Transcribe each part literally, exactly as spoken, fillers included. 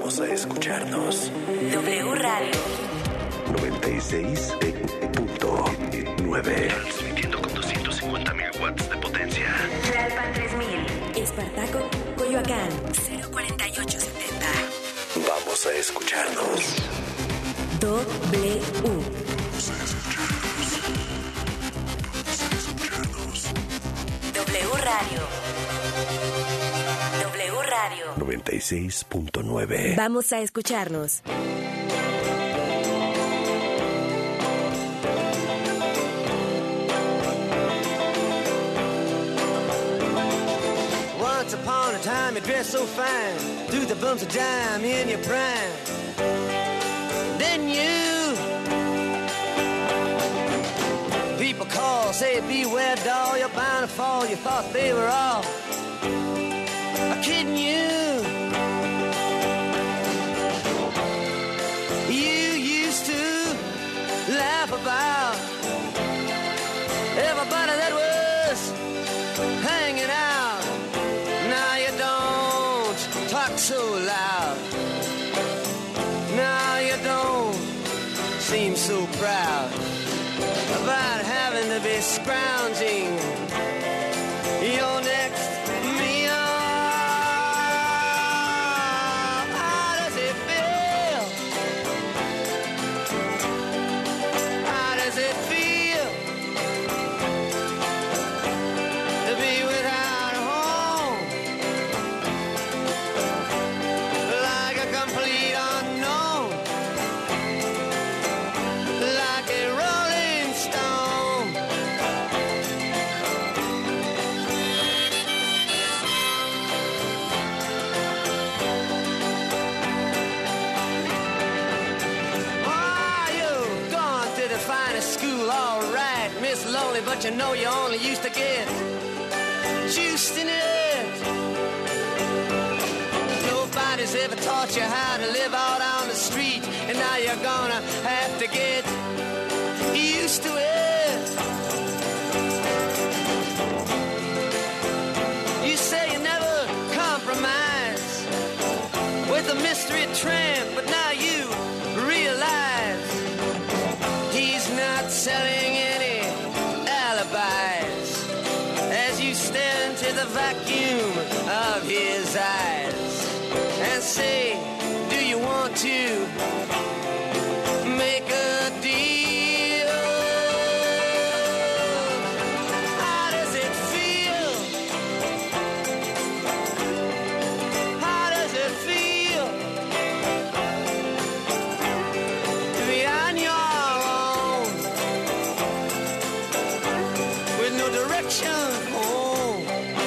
Vamos a escucharnos. W Radio noventa y seis punto nueve. Transmitiendo con doscientos cincuenta mil watts de potencia. Tlalpan tres mil. Espartaco, Coyoacán cero cuarenta y ocho setenta. Vamos a escucharnos. W. W Radio. W Radio noventa y seis punto nueve. Vamos a escucharnos. Once upon a time you dressed so fine, threw the bumps of dime in your prime. Then you, people call, say beware doll, you're bound to fall. You thought they were all kidding you. You used to laugh about everybody that was hanging out. Now you don't talk so loud. Now you don't seem so proud about having to be scrounging your next meal. How does it feel? How does it feel to be without a home? Like a complete unknown, like a rolling stone. Oh, you've gone to the finest school, all right, Miss Lonely, but you know you only used to get juiced in it. Nobody's ever taught you how to live out on the street, and now you're gonna have to get used to it. You say you never compromise with a mystery tramp, but now you realize he's not selling any alibis as you stare into the vacuum of his eyes and say, do you want to make a deal? How does it feel? How does it feel to be on your own with no direction home?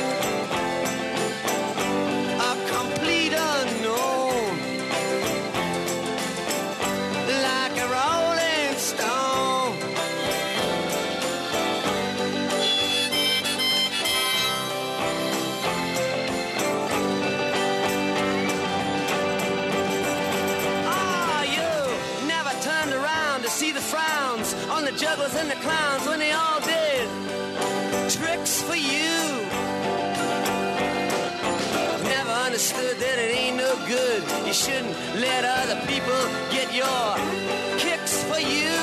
A complete unknown, like a rolling stone. Ah, you never turned around to see the frowns on the jugglers and the clowns when they all did tricks for you. Never understood that it ain't no good. You shouldn't let other people get your kicks for you.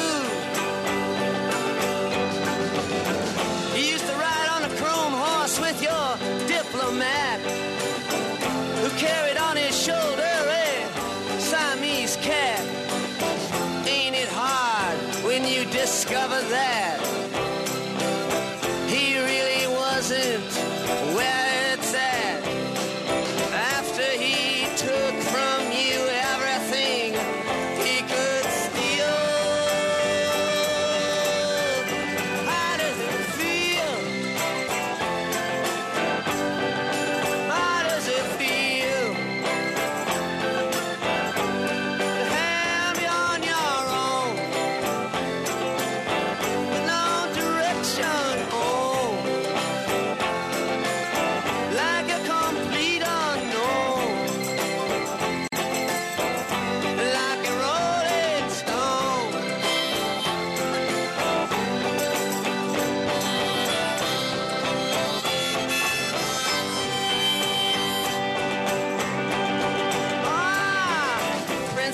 You used to ride on a chrome horse with your diplomat, who carried on his shoulder a Siamese cat. Ain't it hard when you discover that he really wasn't where it's at? After he took from you everything he could steal. How does it feel? How does it feel to have you on your own with no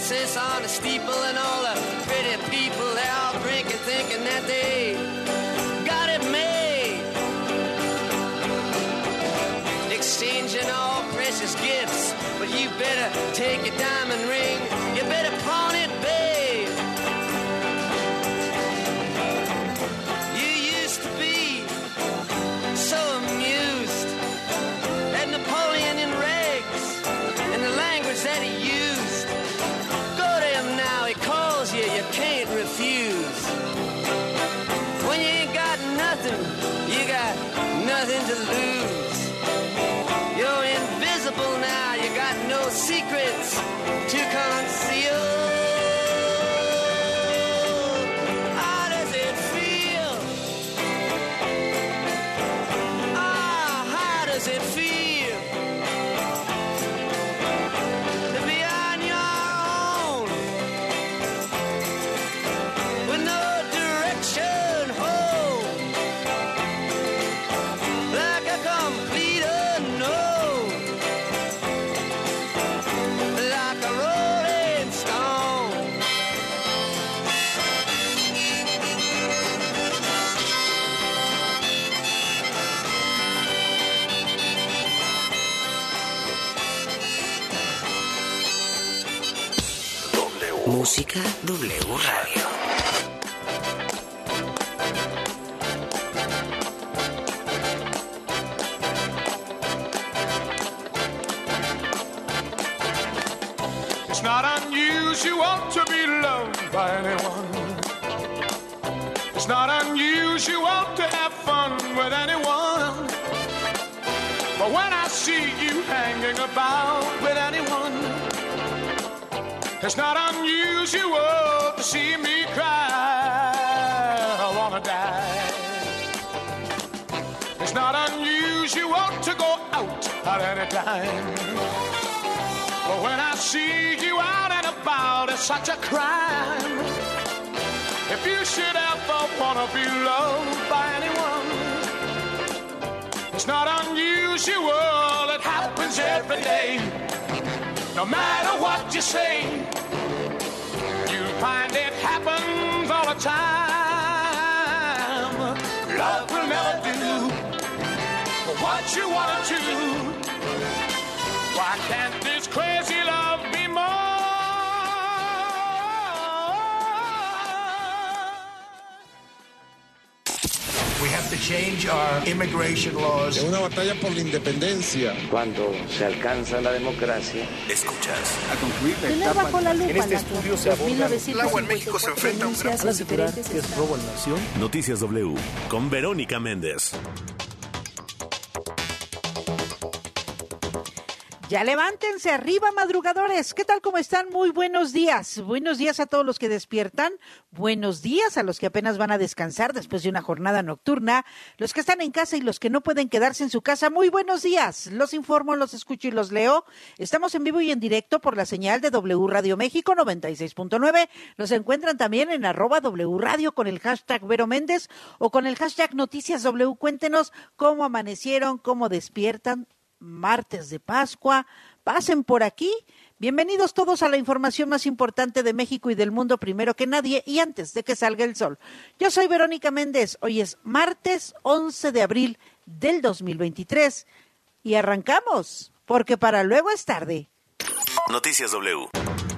emphasis on the steeple and all the pretty people, they're all drinking, thinking that they got it made. Exchanging all precious gifts, but you better take your diamond ring, you better pawn it, babe. You used to be so amused at Napoleon in rags and the language that he used. Go to him now, he calls you, you can't refuse. When you ain't got nothing, you got nothing to lose. You're invisible now, you got no secrets to conceal. How does it feel? Ah, how does it feel to be on your own with no direction home, like a complete unknown, like a rolling stone? Música W Radio. It's not unusual to be loved by anyone. It's not unusual to have fun with anyone. But when I see you hanging about with anyone, it's not unusual to see me cry. I wanna die. It's not unusual to go out at any time. But when I see you out and about, it's such a crime. If you should ever wanna be loved by anyone, it's not unusual, it happens every day. No matter what you say, you'll find it happens all the time. Love will never do what you wanna do. Why can't this crazy love be more? We have to change our immigration laws. Es una batalla por la independencia. Cuando se alcanza la democracia, Escuchas. A concluir la Tener etapa bajo la lupa en este la estudio se aborda El agua en México se enfrenta a un gran al asegurar que es robo a la nación. Noticias W con Verónica Méndez. Ya levántense arriba, madrugadores. ¿Qué tal? ¿Cómo están? Muy buenos días. Buenos días a todos los que despiertan. Buenos días a los que apenas van a descansar después de una jornada nocturna. Los que están en casa y los que no pueden quedarse en su casa. Muy buenos días. Los informo, los escucho y los leo. Estamos en vivo y en directo por la señal de W Radio México noventa y seis punto nueve. Nos encuentran también en arroba W Radio con el hashtag Vero Méndez o con el hashtag Noticias W. Cuéntenos cómo amanecieron, cómo despiertan. Martes de Pascua, pasen por aquí. Bienvenidos todos a la información más importante de México y del mundo primero que nadie y antes de que salga el sol. Yo soy Verónica Méndez, hoy es martes once de abril del dos mil veintitrés y arrancamos, porque para luego es tarde. Noticias W.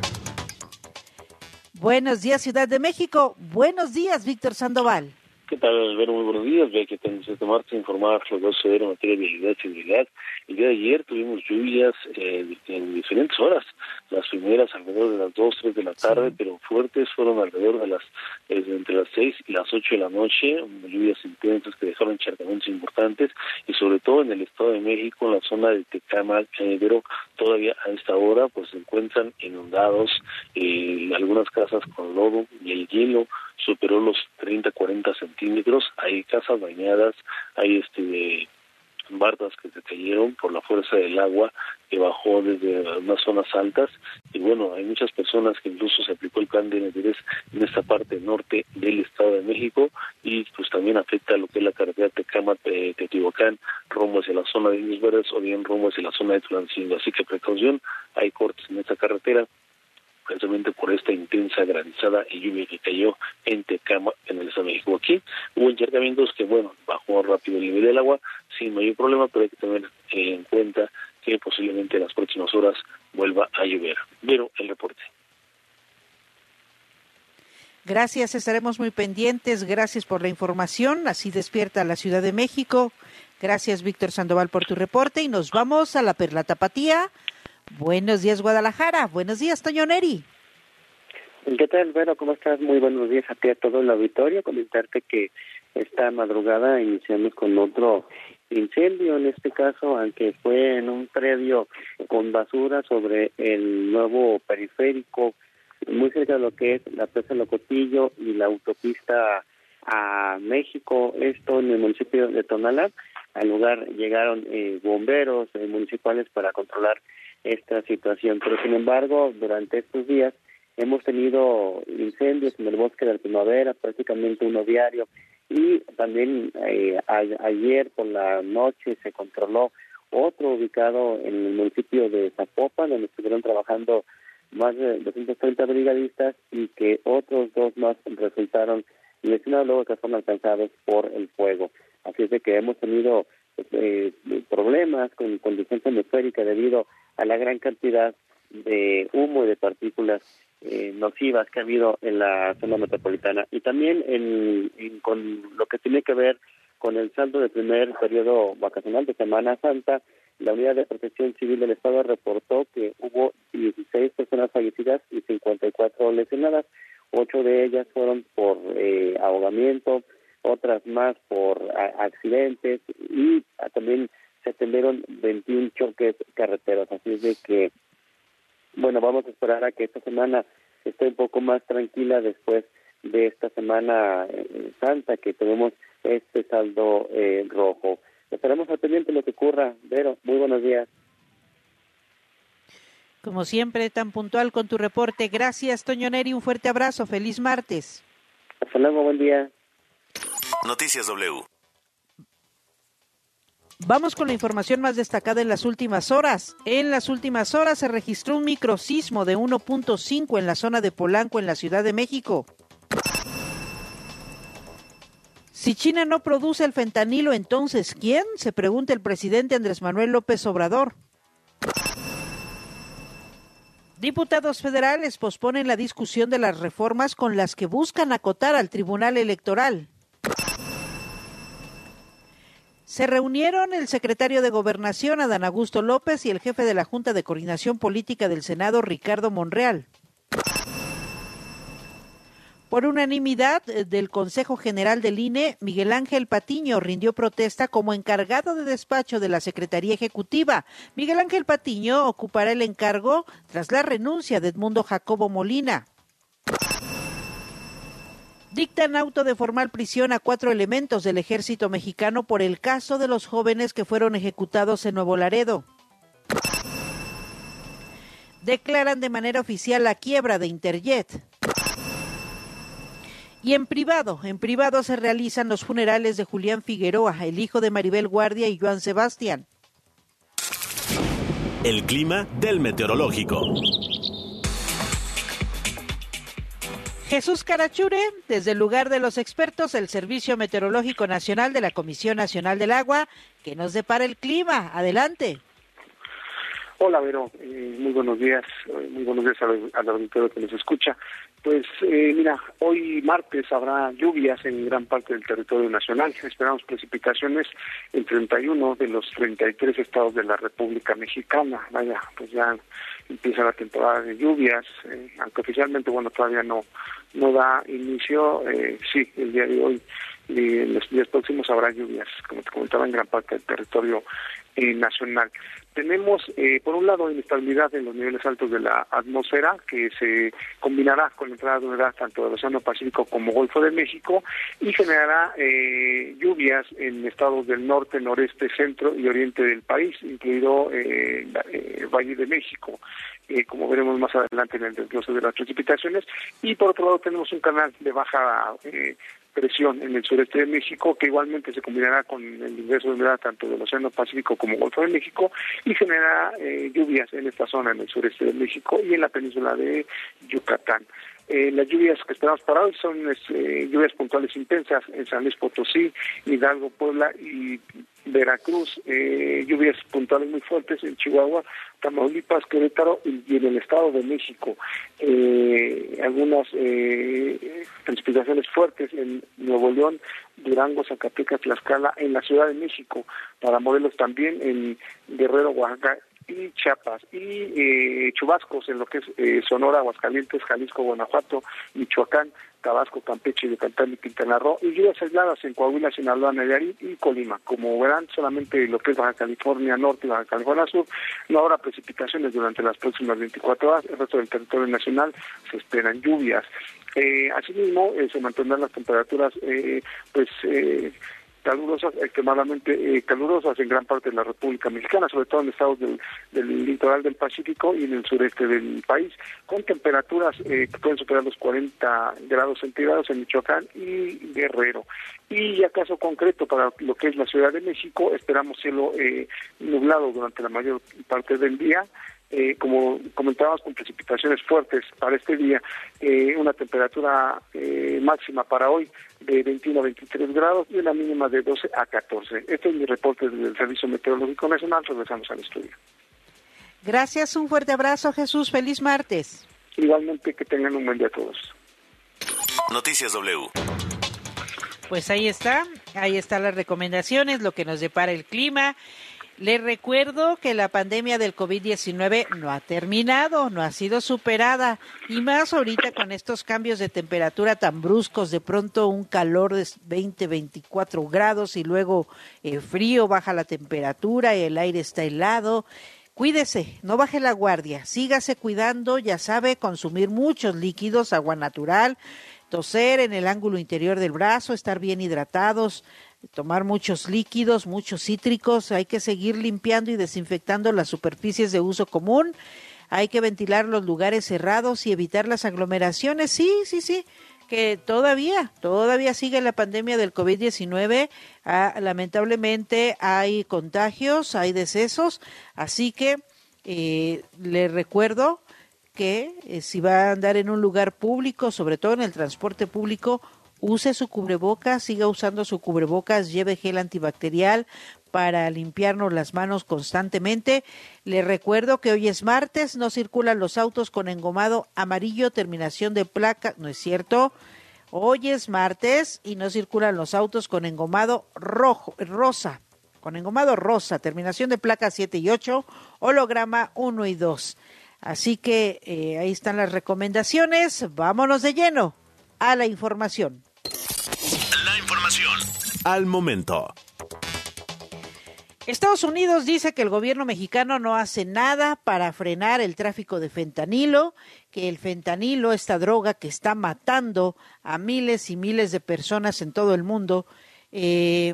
Buenos días, Ciudad de México. Buenos días, Víctor Sandoval. ¿Qué tal, Alberto? Muy buenos días. Ve que tenemos este martes informar lo que va a suceder en materia de vialidad y seguridad. El día de ayer tuvimos lluvias eh, en diferentes horas. Las primeras alrededor de las dos, tres de la tarde, sí, pero fuertes fueron alrededor de las eh, entre las seis y las ocho de la noche. Lluvias intensas que dejaron encharcamientos importantes y sobre todo en el Estado de México, en la zona de Tecámac, eh, pero todavía a esta hora pues se encuentran inundados eh, algunas casas con lodo y el hielo superó los treinta, cuarenta centímetros, hay casas bañadas, hay este bardas que se cayeron por la fuerza del agua que bajó desde unas zonas altas y bueno, hay muchas personas que incluso se aplicó el plan de N D R S en esta parte norte del Estado de México y pues también afecta lo que es la carretera Tecámac-Teotihuacán, rumbo hacia la zona de Indios Verdes o bien rumbo hacia la zona de Tulancingo, así que precaución, hay cortes en esta carretera. precisamente por esta intensa granizada y lluvia que cayó en Tecama, en el Estado de México. Aquí hubo encharcamientos que, bueno, bajó rápido el nivel del agua sin mayor problema, pero hay que tener en cuenta que posiblemente en las próximas horas vuelva a llover. Pero el reporte. Gracias, estaremos muy pendientes. Gracias por la información. Así despierta la Ciudad de México. Gracias, Víctor Sandoval, por tu reporte. Y nos vamos a la Perla Tapatía. Buenos días, Guadalajara. Buenos días, Toño Neri. ¿Qué tal, Vero? ¿Cómo estás? Muy buenos días a ti, a todo el auditorio. Comentarte que esta madrugada iniciamos con otro incendio, en este caso, aunque fue en un predio con basura sobre el nuevo periférico, muy cerca de lo que es la Presa Locotillo y la autopista a México, esto en el municipio de Tonalá. Al lugar llegaron eh, bomberos eh, municipales para controlar esta situación, pero sin embargo, durante estos días hemos tenido incendios en el bosque de la Primavera, prácticamente uno diario, y también eh, a, ayer por la noche se controló otro ubicado en el municipio de Zapopan, donde estuvieron trabajando más de doscientos treinta brigadistas y que otros dos más resultaron lesionados luego que fueron alcanzados por el fuego. Así es de que hemos tenido eh, problemas con condición atmosférica debido a la gran cantidad de humo y de partículas eh, nocivas que ha habido en la zona metropolitana. Y también en, en, con lo que tiene que ver con el saldo del primer periodo vacacional de Semana Santa, la Unidad de Protección Civil del Estado reportó que hubo dieciséis personas fallecidas y cincuenta y cuatro lesionadas. Ocho de ellas fueron por eh, ahogamiento, otras más por a, accidentes y a, también se atendieron veintiún choques carreteros. Así es de que, bueno, vamos a esperar a que esta semana esté un poco más tranquila después de esta Semana eh, Santa, que tenemos este saldo eh, rojo. Estaremos al pendiente de lo que ocurra. Vero, muy buenos días. Como siempre, tan puntual con tu reporte. Gracias, Toño Neri. Un fuerte abrazo. Feliz martes. Hasta luego, buen día. Noticias W. Vamos con la información más destacada en las últimas horas. En las últimas horas se registró un microsismo de uno punto cinco en la zona de Polanco, en la Ciudad de México. Si China no produce el fentanilo, entonces ¿quién? Se pregunta el presidente Andrés Manuel López Obrador. Diputados federales posponen la discusión de las reformas con las que buscan acotar al Tribunal Electoral. Se reunieron el secretario de Gobernación, Adán Augusto López, y el jefe de la Junta de Coordinación Política del Senado, Ricardo Monreal. Por unanimidad del Consejo General del I N E, Miguel Ángel Patiño rindió protesta como encargado de despacho de la Secretaría Ejecutiva. Miguel Ángel Patiño ocupará el encargo tras la renuncia de Edmundo Jacobo Molina. Dictan auto de formal prisión a cuatro elementos del Ejército Mexicano por el caso de los jóvenes que fueron ejecutados en Nuevo Laredo. Declaran de manera oficial la quiebra de Interjet. Y en privado, en privado se realizan los funerales de Julián Figueroa, el hijo de Maribel Guardia y Joan Sebastián. El clima del meteorológico. Jesús Carachure, desde el lugar de los expertos, el Servicio Meteorológico Nacional de la Comisión Nacional del Agua, que nos depara el clima. Adelante. Hola, Vero, eh, muy buenos días, eh, muy buenos días al, al auditorio que nos escucha. Pues eh, mira, hoy martes habrá lluvias en gran parte del territorio nacional. Esperamos precipitaciones en treinta y uno de los treinta y tres estados de la República Mexicana. Vaya, pues ya empieza la temporada de lluvias, eh, aunque oficialmente, bueno, todavía no no da inicio. Eh, sí, el día de hoy y en los días próximos habrá lluvias, como te comentaba, en gran parte del territorio eh, nacional. Tenemos, eh, por un lado, inestabilidad en los niveles altos de la atmósfera, que se combinará con la entrada de humedad tanto del Océano Pacífico como Golfo de México, y generará eh, lluvias en estados del norte, noreste, centro y oriente del país, incluido eh, el Valle de México. eh, como veremos más adelante en el desglose de las precipitaciones. Y por otro lado tenemos un canal de baja eh, presión en el sureste de México, que igualmente se combinará con el ingreso de humedad tanto del Océano Pacífico como Golfo de México y generará eh, lluvias en esta zona, en el sureste de México y en la península de Yucatán. Eh, las lluvias que esperamos para hoy son eh, lluvias puntuales intensas en San Luis Potosí, Hidalgo, Puebla y Veracruz, eh, lluvias puntuales muy fuertes en Chihuahua, Tamaulipas, Querétaro y, y en el Estado de México. Eh, algunas eh, precipitaciones fuertes en Nuevo León, Durango, Zacatecas, Tlaxcala, en la Ciudad de México, para Morelos también, en Guerrero, Oaxaca y Chiapas, y eh, chubascos en lo que es eh, Sonora, Aguascalientes, Jalisco, Guanajuato, Michoacán, Tabasco, Campeche, Yucatán y Quintana Roo, y lluvias aisladas en Coahuila, Sinaloa, Nayarit y Colima. Como verán, solamente lo que es Baja California Norte y Baja California Sur, no habrá precipitaciones durante las próximas veinticuatro horas. El resto del territorio nacional se esperan lluvias. Eh, asimismo, eh, se mantendrán las temperaturas, eh, pues, eh, calurosas, extremadamente eh, calurosas en gran parte de la República Mexicana, sobre todo en estados del, del litoral del Pacífico y en el sureste del país, con temperaturas eh, que pueden superar los cuarenta grados centígrados en Michoacán y Guerrero. Y ya caso concreto para lo que es la Ciudad de México, esperamos cielo eh, nublado durante la mayor parte del día. Eh, como comentábamos, con precipitaciones fuertes para este día, eh, una temperatura eh, máxima para hoy de veintiuno a veintitrés grados y una mínima de doce a catorce. Este es mi reporte del Servicio Meteorológico Nacional. Regresamos al estudio. Gracias, un fuerte abrazo, Jesús. Feliz martes. Igualmente, que tengan un buen día a todos. Noticias W. Pues ahí está, ahí están las recomendaciones, lo que nos depara el clima. Les recuerdo que la pandemia del covid diecinueve no ha terminado, no ha sido superada, y más ahorita con estos cambios de temperatura tan bruscos, de pronto un calor de veinte, veinticuatro grados y luego eh, frío, baja la temperatura y el aire está helado. Cuídese, no baje la guardia, sígase cuidando, ya sabe, consumir muchos líquidos, agua natural, toser en el ángulo interior del brazo, estar bien hidratados, tomar muchos líquidos, muchos cítricos, hay que seguir limpiando y desinfectando las superficies de uso común, hay que ventilar los lugares cerrados y evitar las aglomeraciones. Sí, sí, sí, que todavía, todavía sigue la pandemia del covid diecinueve, ah, lamentablemente hay contagios, hay decesos, así que eh, le recuerdo que eh, si va a andar en un lugar público, sobre todo en el transporte público, use su cubrebocas, siga usando su cubrebocas, lleve gel antibacterial para limpiarnos las manos constantemente. Le recuerdo que hoy es martes, no circulan los autos con engomado amarillo, terminación de placa, no es cierto. Hoy es martes y no circulan los autos con engomado rojo, rosa, con engomado rosa, terminación de placa siete y ocho, holograma uno y dos. Así que eh, ahí están las recomendaciones. Vámonos de lleno a la información. La información al momento. Estados Unidos dice que el gobierno mexicano no hace nada para frenar el tráfico de fentanilo, que el fentanilo, esta droga que está matando a miles y miles de personas en todo el mundo, eh,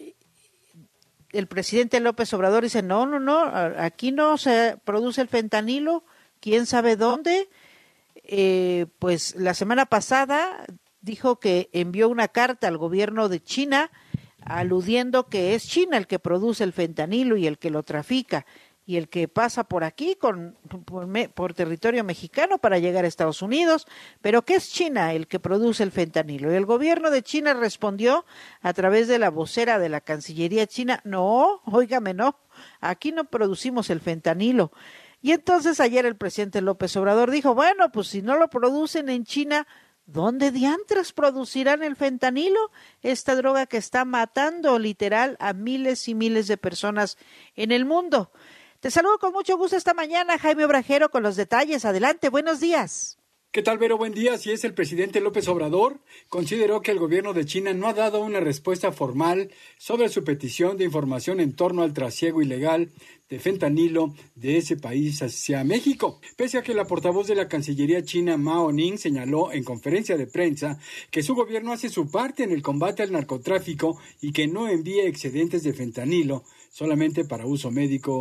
el presidente López Obrador dice, no, no, no, aquí no se produce el fentanilo, quién sabe dónde. Eh, pues la semana pasada dijo que envió una carta al gobierno de China aludiendo que es China el que produce el fentanilo y el que lo trafica y el que pasa por aquí con por, por territorio mexicano para llegar a Estados Unidos, pero que es China el que produce el fentanilo. Y el gobierno de China respondió a través de la vocera de la Cancillería china, no, óigame, no, aquí no producimos el fentanilo. Y entonces ayer el presidente López Obrador dijo, bueno, pues si no lo producen en China, ¿dónde diantres producirán el fentanilo? Esta droga que está matando literal a miles y miles de personas en el mundo. Te saludo con mucho gusto esta mañana, Jaime Obrajero, con los detalles. Adelante, buenos días. ¿Qué tal, Vero? Buen día. Así es, el presidente López Obrador consideró que el gobierno de China no ha dado una respuesta formal sobre su petición de información en torno al trasiego ilegal de fentanilo de ese país hacia México. Pese a que la portavoz de la Cancillería china, Mao Ning, señaló en conferencia de prensa que su gobierno hace su parte en el combate al narcotráfico y que no envía excedentes de fentanilo solamente para uso médico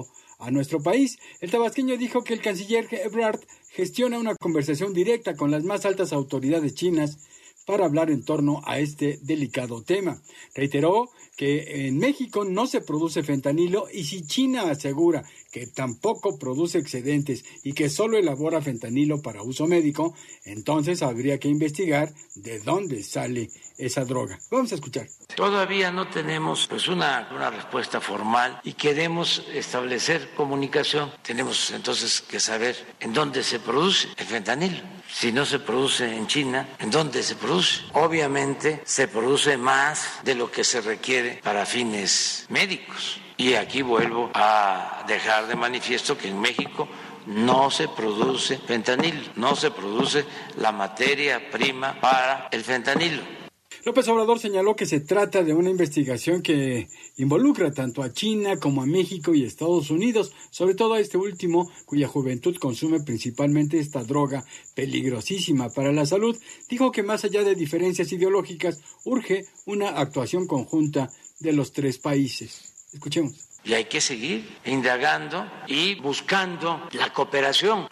a nuestro país. El tabasqueño dijo que el canciller Ebrard gestiona una conversación directa con las más altas autoridades chinas para hablar en torno a este delicado tema. Reiteró que en México no se produce fentanilo y si China asegura que tampoco produce excedentes y que solo elabora fentanilo para uso médico, entonces habría que investigar de dónde sale esa droga. Vamos a escuchar. Todavía no tenemos pues una, una respuesta formal y queremos establecer comunicación. Tenemos entonces que saber en dónde se produce el fentanilo. Si no se produce en China, ¿en dónde se produce? Obviamente se produce más de lo que se requiere para fines médicos. Y aquí vuelvo a dejar de manifiesto que en México no se produce fentanilo, no se produce la materia prima para el fentanilo. López Obrador señaló que se trata de una investigación que involucra tanto a China como a México y Estados Unidos, sobre todo a este último, cuya juventud consume principalmente esta droga peligrosísima para la salud. Dijo que más allá de diferencias ideológicas, urge una actuación conjunta de los tres países. Escuchemos. Y hay que seguir indagando y buscando la cooperación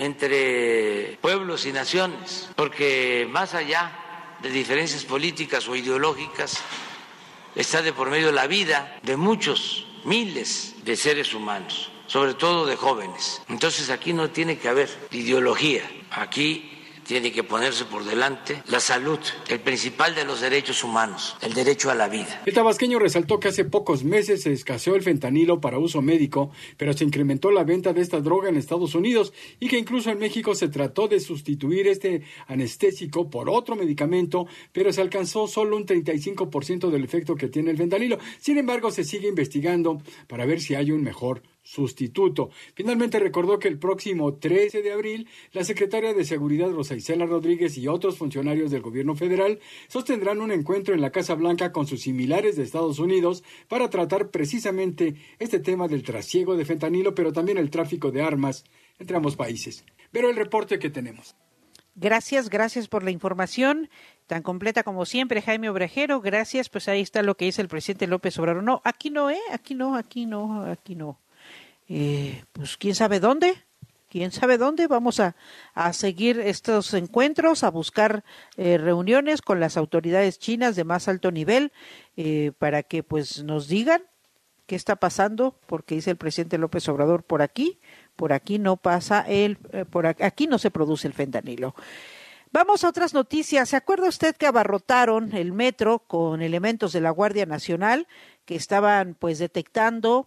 entre pueblos y naciones, porque más allá de diferencias políticas o ideológicas está de por medio la vida de muchos, miles de seres humanos, sobre todo de jóvenes. Entonces aquí no tiene que haber ideología, aquí tiene que ponerse por delante la salud, el principal de los derechos humanos, el derecho a la vida. El tabasqueño resaltó que hace pocos meses se escaseó el fentanilo para uso médico, pero se incrementó la venta de esta droga en Estados Unidos y que incluso en México se trató de sustituir este anestésico por otro medicamento, pero se alcanzó solo un treinta y cinco por ciento del efecto que tiene el fentanilo. Sin embargo, se sigue investigando para ver si hay un mejor sustituto. Finalmente recordó que el próximo trece de abril, la secretaria de Seguridad Rosa Isela Rodríguez y otros funcionarios del gobierno federal sostendrán un encuentro en la Casa Blanca con sus similares de Estados Unidos para tratar precisamente este tema del trasiego de fentanilo, pero también el tráfico de armas entre ambos países. Pero el reporte que tenemos. Gracias, gracias por la información tan completa como siempre, Jaime Obrejero. Gracias, pues ahí está lo que dice el presidente López Obrador. No, aquí no, ¿eh? Aquí no, aquí no, aquí no. Eh, pues quién sabe dónde, quién sabe dónde. Vamos a, a seguir estos encuentros, a buscar eh, reuniones con las autoridades chinas de más alto nivel eh, para que pues nos digan qué está pasando, porque dice el presidente López Obrador, por aquí, por aquí no pasa el, eh, por aquí, aquí no se produce el fentanilo. Vamos a otras noticias. ¿Se acuerda usted que abarrotaron el metro con elementos de la Guardia Nacional que estaban pues detectando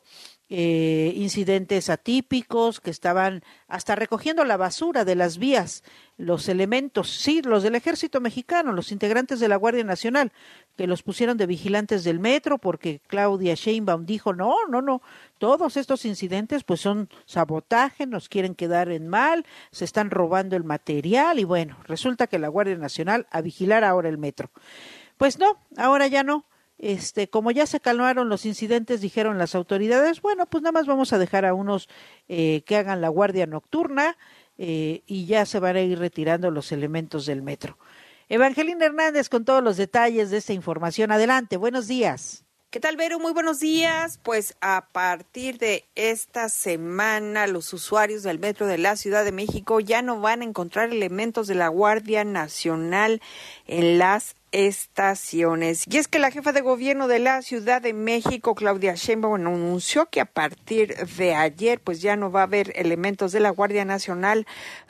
Eh, incidentes atípicos, que estaban hasta recogiendo la basura de las vías, los elementos, sí, los del Ejército Mexicano, los integrantes de la Guardia Nacional, que los pusieron de vigilantes del metro porque Claudia Sheinbaum dijo, no, no, no, todos estos incidentes pues son sabotaje, nos quieren quedar en mal, se están robando el material y bueno, resulta que la Guardia Nacional a vigilar ahora el metro. Pues no, ahora ya no. Este, como ya se calmaron los incidentes, dijeron las autoridades, bueno, pues nada más vamos a dejar a unos eh, que hagan la guardia nocturna eh, y ya se van a ir retirando los elementos del metro. Evangelina Hernández con todos los detalles de esta información. Adelante, buenos días. ¿Qué tal, Vero? Muy buenos días. Pues a partir de esta semana, los usuarios del metro de la Ciudad de México ya no van a encontrar elementos de la Guardia Nacional en las estaciones. Y es que la jefa de gobierno de la Ciudad de México, Claudia Sheinbaum, anunció que a partir de ayer pues ya no va a haber elementos de la Guardia Nacional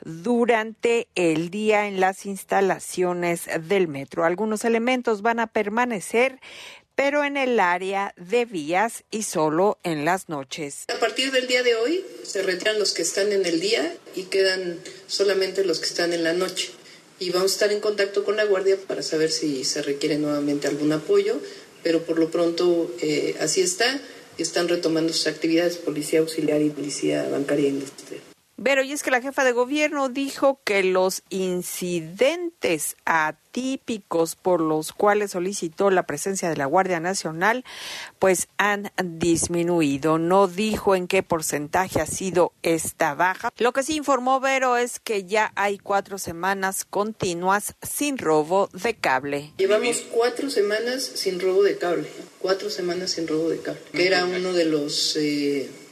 durante el día en las instalaciones del metro. Algunos elementos van a permanecer, pero en el área de vías y solo en las noches. A partir del día de hoy se retiran los que están en el día y quedan solamente los que están en la noche. Y vamos a estar en contacto con la Guardia para saber si se requiere nuevamente algún apoyo, pero por lo pronto eh, así está, están retomando sus actividades, policía auxiliar y policía bancaria e industrial. Pero y es que la jefa de gobierno dijo que los incidentes atípicos por los cuales solicitó la presencia de la Guardia Nacional pues han disminuido. No dijo en qué porcentaje ha sido esta baja. Lo que sí informó Vero es que ya hay cuatro semanas continuas sin robo de cable. Llevamos cuatro semanas sin robo de cable, cuatro semanas sin robo de cable, que era uno de los... Eh,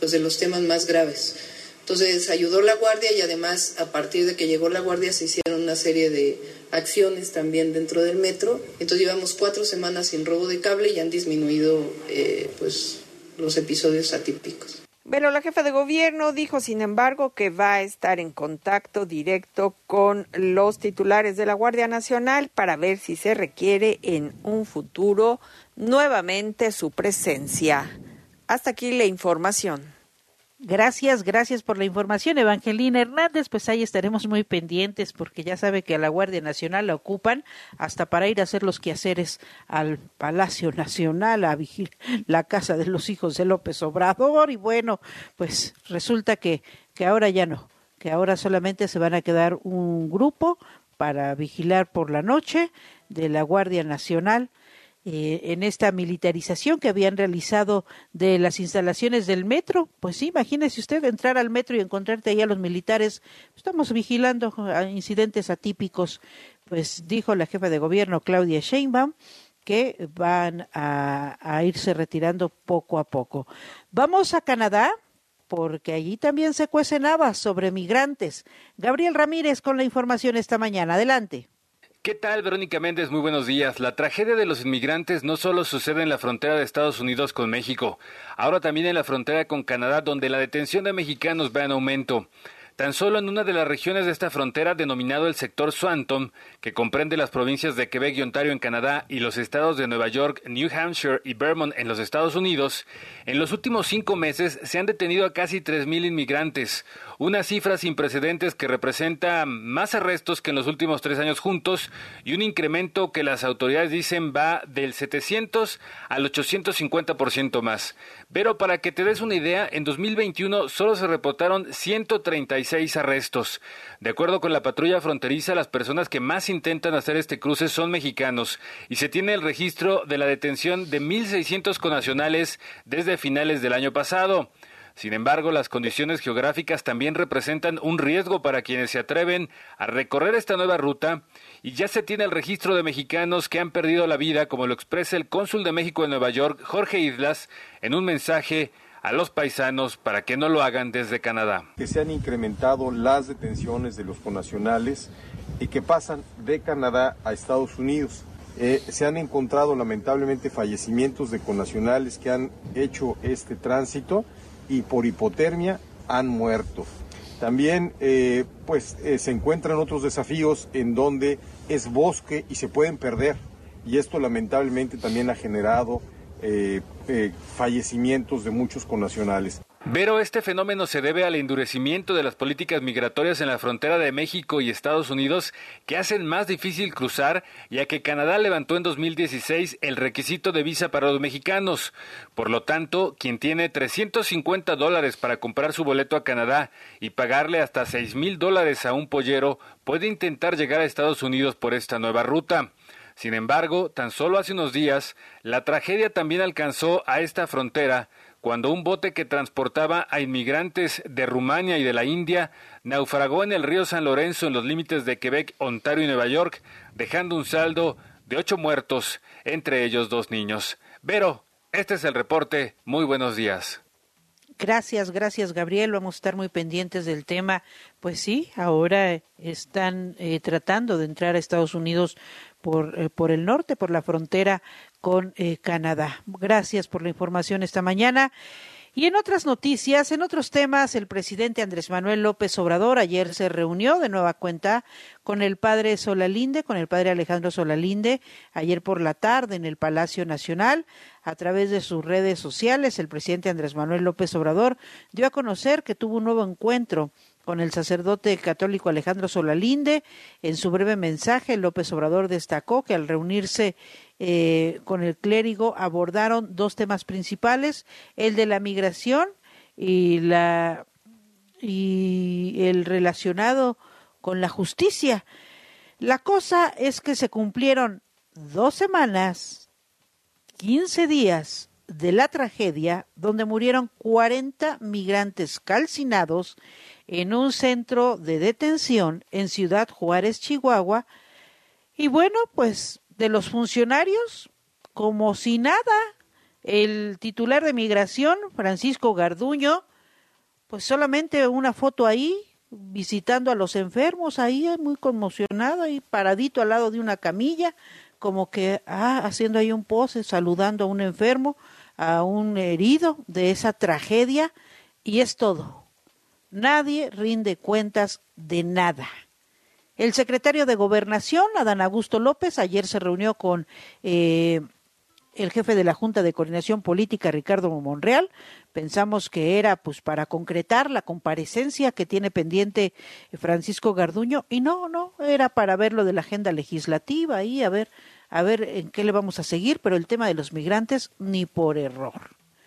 pues de los temas más graves. Entonces ayudó la Guardia y además a partir de que llegó la Guardia se hicieron una serie de acciones también dentro del metro. Entonces llevamos cuatro semanas sin robo de cable y han disminuido eh, pues los episodios atípicos. Pero la jefa de gobierno dijo, sin embargo, que va a estar en contacto directo con los titulares de la Guardia Nacional para ver si se requiere en un futuro nuevamente su presencia. Hasta aquí la información. Gracias, gracias por la información, Evangelina Hernández. Pues ahí estaremos muy pendientes porque ya sabe que a la Guardia Nacional la ocupan hasta para ir a hacer los quehaceres al Palacio Nacional, a vigilar la casa de los hijos de López Obrador. Y bueno, pues resulta que, que ahora ya no, que ahora solamente se van a quedar un grupo para vigilar por la noche de la Guardia Nacional. Eh, en esta militarización que habían realizado de las instalaciones del metro. Pues sí, imagínese usted entrar al metro y encontrarte ahí a los militares. Estamos vigilando incidentes atípicos. Pues dijo la jefa de gobierno Claudia Sheinbaum que van a, a irse retirando poco a poco. Vamos a Canadá porque allí también se cuecen habas sobre migrantes. Gabriel Ramírez con la información esta mañana. Adelante. ¿Qué tal, Verónica Méndez? Muy buenos días. La tragedia de los inmigrantes no solo sucede en la frontera de Estados Unidos con México, ahora también en la frontera con Canadá, donde la detención de mexicanos va en aumento. Tan solo en una de las regiones de esta frontera, denominado el sector Swanton, que comprende las provincias de Quebec y Ontario en Canadá y los estados de Nueva York, New Hampshire y Vermont en los Estados Unidos, en los últimos cinco meses se han detenido a casi tres mil inmigrantes, una cifra sin precedentes que representa más arrestos que en los últimos tres años juntos y un incremento que las autoridades dicen va del setecientos al ochocientos cincuenta por ciento más. Pero para que te des una idea, en dos mil veintiuno solo se reportaron ciento treinta y seis arrestos. De acuerdo con la patrulla fronteriza, las personas que más intentan hacer este cruce son mexicanos y se tiene el registro de la detención de mil seiscientos connacionales desde finales del año pasado. Sin embargo, las condiciones geográficas también representan un riesgo para quienes se atreven a recorrer esta nueva ruta y ya se tiene el registro de mexicanos que han perdido la vida, como lo expresa el cónsul de México en Nueva York, Jorge Islas, en un mensaje a los paisanos para que no lo hagan desde Canadá. Que se han incrementado las detenciones de los connacionales y que pasan de Canadá a Estados Unidos. Eh, se han encontrado lamentablemente fallecimientos de connacionales que han hecho este tránsito y por hipotermia han muerto. También eh, pues eh, se encuentran otros desafíos en donde es bosque y se pueden perder, y esto lamentablemente también ha generado eh, eh, fallecimientos de muchos connacionales. Pero este fenómeno se debe al endurecimiento de las políticas migratorias en la frontera de México y Estados Unidos, que hacen más difícil cruzar, ya que Canadá levantó en dos mil dieciséis el requisito de visa para los mexicanos. Por lo tanto, quien tiene trescientos cincuenta dólares para comprar su boleto a Canadá y pagarle hasta seis mil dólares a un pollero, puede intentar llegar a Estados Unidos por esta nueva ruta. Sin embargo, tan solo hace unos días, la tragedia también alcanzó a esta frontera, cuando un bote que transportaba a inmigrantes de Rumania y de la India naufragó en el río San Lorenzo en los límites de Quebec, Ontario y Nueva York, dejando un saldo de ocho muertos, entre ellos dos niños. Vero, este es el reporte. Muy buenos días. Gracias, gracias Gabriel, vamos a estar muy pendientes del tema. Pues sí, ahora están eh, tratando de entrar a Estados Unidos por, eh, por el norte, por la frontera con eh, Canadá. Gracias por la información esta mañana. Y en otras noticias, en otros temas, el presidente Andrés Manuel López Obrador ayer se reunió de nueva cuenta con el padre Solalinde, con el padre Alejandro Solalinde, ayer por la tarde en el Palacio Nacional. A través de sus redes sociales, el presidente Andrés Manuel López Obrador dio a conocer que tuvo un nuevo encuentro con el sacerdote católico Alejandro Solalinde. En su breve mensaje, López Obrador destacó que al reunirse eh, con el clérigo abordaron dos temas principales, el de la migración y la y el relacionado con la justicia. La cosa es que se cumplieron dos semanas, quince días de la tragedia donde murieron cuarenta migrantes calcinados en un centro de detención en Ciudad Juárez, Chihuahua. Y bueno, pues de los funcionarios, como si nada, el titular de Migración, Francisco Garduño, pues solamente una foto ahí, visitando a los enfermos, ahí muy conmocionado, ahí paradito al lado de una camilla, como que ah, haciendo ahí un pose, saludando a un enfermo, a un herido de esa tragedia, y es todo. Nadie rinde cuentas de nada. El secretario de Gobernación, Adán Augusto López, ayer se reunió con eh, el jefe de la Junta de Coordinación Política, Ricardo Monreal. Pensamos que era pues para concretar la comparecencia que tiene pendiente Francisco Garduño, y no, no, era para ver lo de la agenda legislativa y a ver, a ver en qué le vamos a seguir, pero el tema de los migrantes ni por error.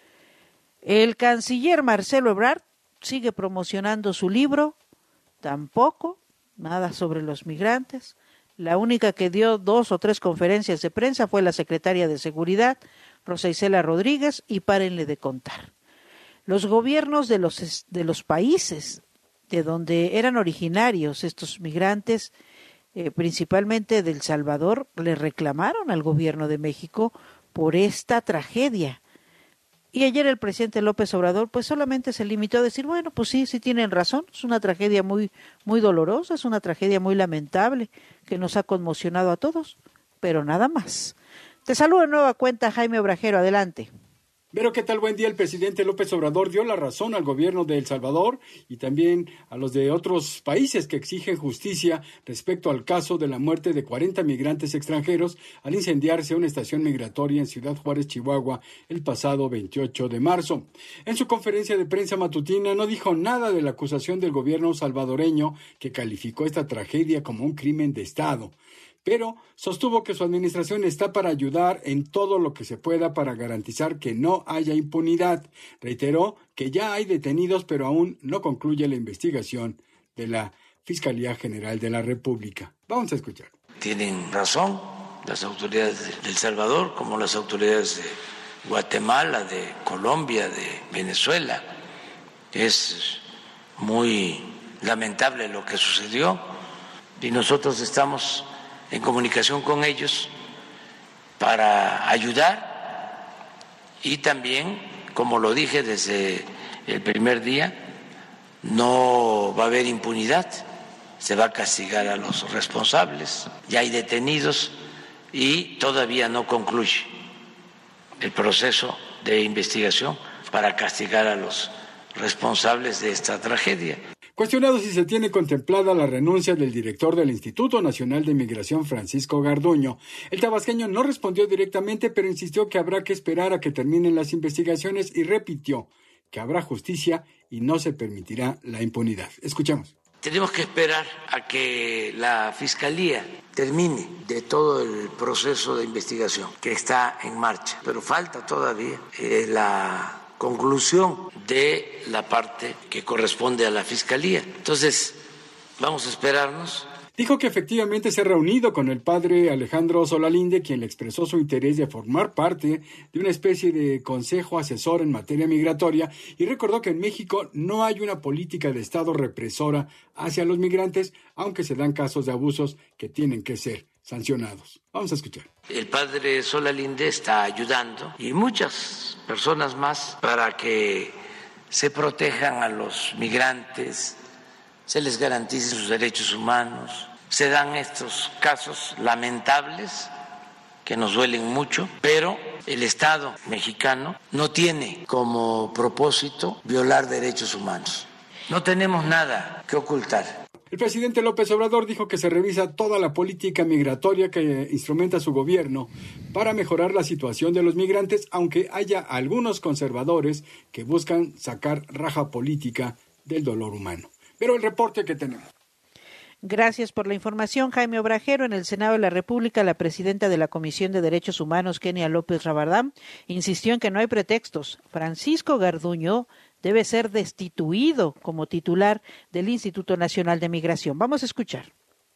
El canciller Marcelo Ebrard sigue promocionando su libro, tampoco, nada sobre los migrantes. La única que dio dos o tres conferencias de prensa fue la secretaria de Seguridad, Rosa Isela Rodríguez, y párenle de contar. Los gobiernos de los, de los países de donde eran originarios estos migrantes, eh, principalmente de El Salvador, le reclamaron al gobierno de México por esta tragedia. Y ayer el presidente López Obrador pues solamente se limitó a decir, bueno, pues sí, sí tienen razón, es una tragedia muy, muy dolorosa, es una tragedia muy lamentable que nos ha conmocionado a todos, pero nada más. Te saludo de nueva cuenta, Jaime Obrajero, adelante. Vero, ¿qué tal? Buen día. El presidente López Obrador dio la razón al gobierno de El Salvador y también a los de otros países que exigen justicia respecto al caso de la muerte de cuarenta migrantes extranjeros al incendiarse una estación migratoria en Ciudad Juárez, Chihuahua, el pasado veintiocho de marzo. En su conferencia de prensa matutina no dijo nada de la acusación del gobierno salvadoreño, que calificó esta tragedia como un crimen de Estado, pero sostuvo que su administración está para ayudar en todo lo que se pueda para garantizar que no haya impunidad. Reiteró que ya hay detenidos, pero aún no concluye la investigación de la Fiscalía General de la República. Vamos a escuchar. Tienen razón las autoridades de El Salvador, como las autoridades de Guatemala, de Colombia, de Venezuela. Es muy lamentable lo que sucedió y nosotros estamos en comunicación con ellos para ayudar y también, como lo dije desde el primer día, no va a haber impunidad, se va a castigar a los responsables, ya hay detenidos y todavía no concluye el proceso de investigación para castigar a los responsables de esta tragedia. Cuestionado si se tiene contemplada la renuncia del director del Instituto Nacional de Migración, Francisco Garduño, el tabasqueño no respondió directamente, pero insistió que habrá que esperar a que terminen las investigaciones y repitió que habrá justicia y no se permitirá la impunidad. Escuchemos. Tenemos que esperar a que la Fiscalía termine de todo el proceso de investigación que está en marcha, pero falta todavía eh, la conclusión de la parte que corresponde a la Fiscalía. Entonces, vamos a esperarnos. Dijo que efectivamente se ha reunido con el padre Alejandro Solalinde, quien le expresó su interés de formar parte de una especie de consejo asesor en materia migratoria, y recordó que en México no hay una política de Estado represora hacia los migrantes, aunque se dan casos de abusos que tienen que ser sancionados. Vamos a escuchar. El padre Solalinde está ayudando y muchas personas más para que se protejan a los migrantes, se les garanticen sus derechos humanos. Se dan estos casos lamentables que nos duelen mucho, pero el Estado mexicano no tiene como propósito violar derechos humanos. No tenemos nada que ocultar. El presidente López Obrador dijo que se revisa toda la política migratoria que instrumenta su gobierno para mejorar la situación de los migrantes, aunque haya algunos conservadores que buscan sacar raja política del dolor humano. Pero el reporte que tenemos. Gracias por la información, Jaime Obrajero. En el Senado de la República, la presidenta de la Comisión de Derechos Humanos, Kenia López Rabadán, insistió en que no hay pretextos. Francisco Garduño debe ser destituido como titular del Instituto Nacional de Migración. Vamos a escuchar.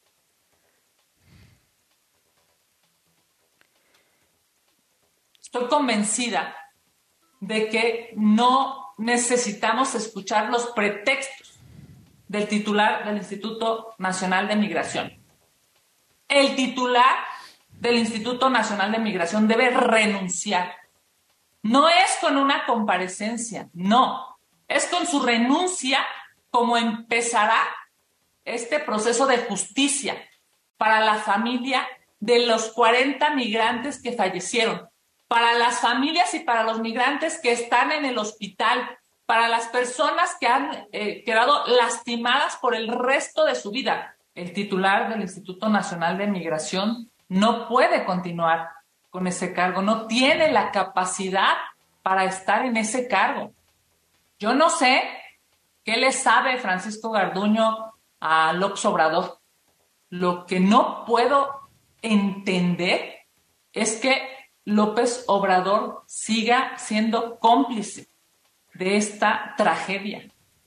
Estoy convencida de que no necesitamos escuchar los pretextos del titular del Instituto Nacional de Migración. El titular del Instituto Nacional de Migración debe renunciar. No es con una comparecencia, no. Es con su renuncia como empezará este proceso de justicia para la familia de los cuarenta migrantes que fallecieron, para las familias y para los migrantes que están en el hospital, para las personas que han eh, quedado lastimadas por el resto de su vida. El titular del Instituto Nacional de Migración no puede continuar con ese cargo, no tiene la capacidad para estar en ese cargo. Yo no sé qué le sabe Francisco Garduño a López Obrador. Lo que no puedo entender es que López Obrador siga siendo cómplice de esta tragedia.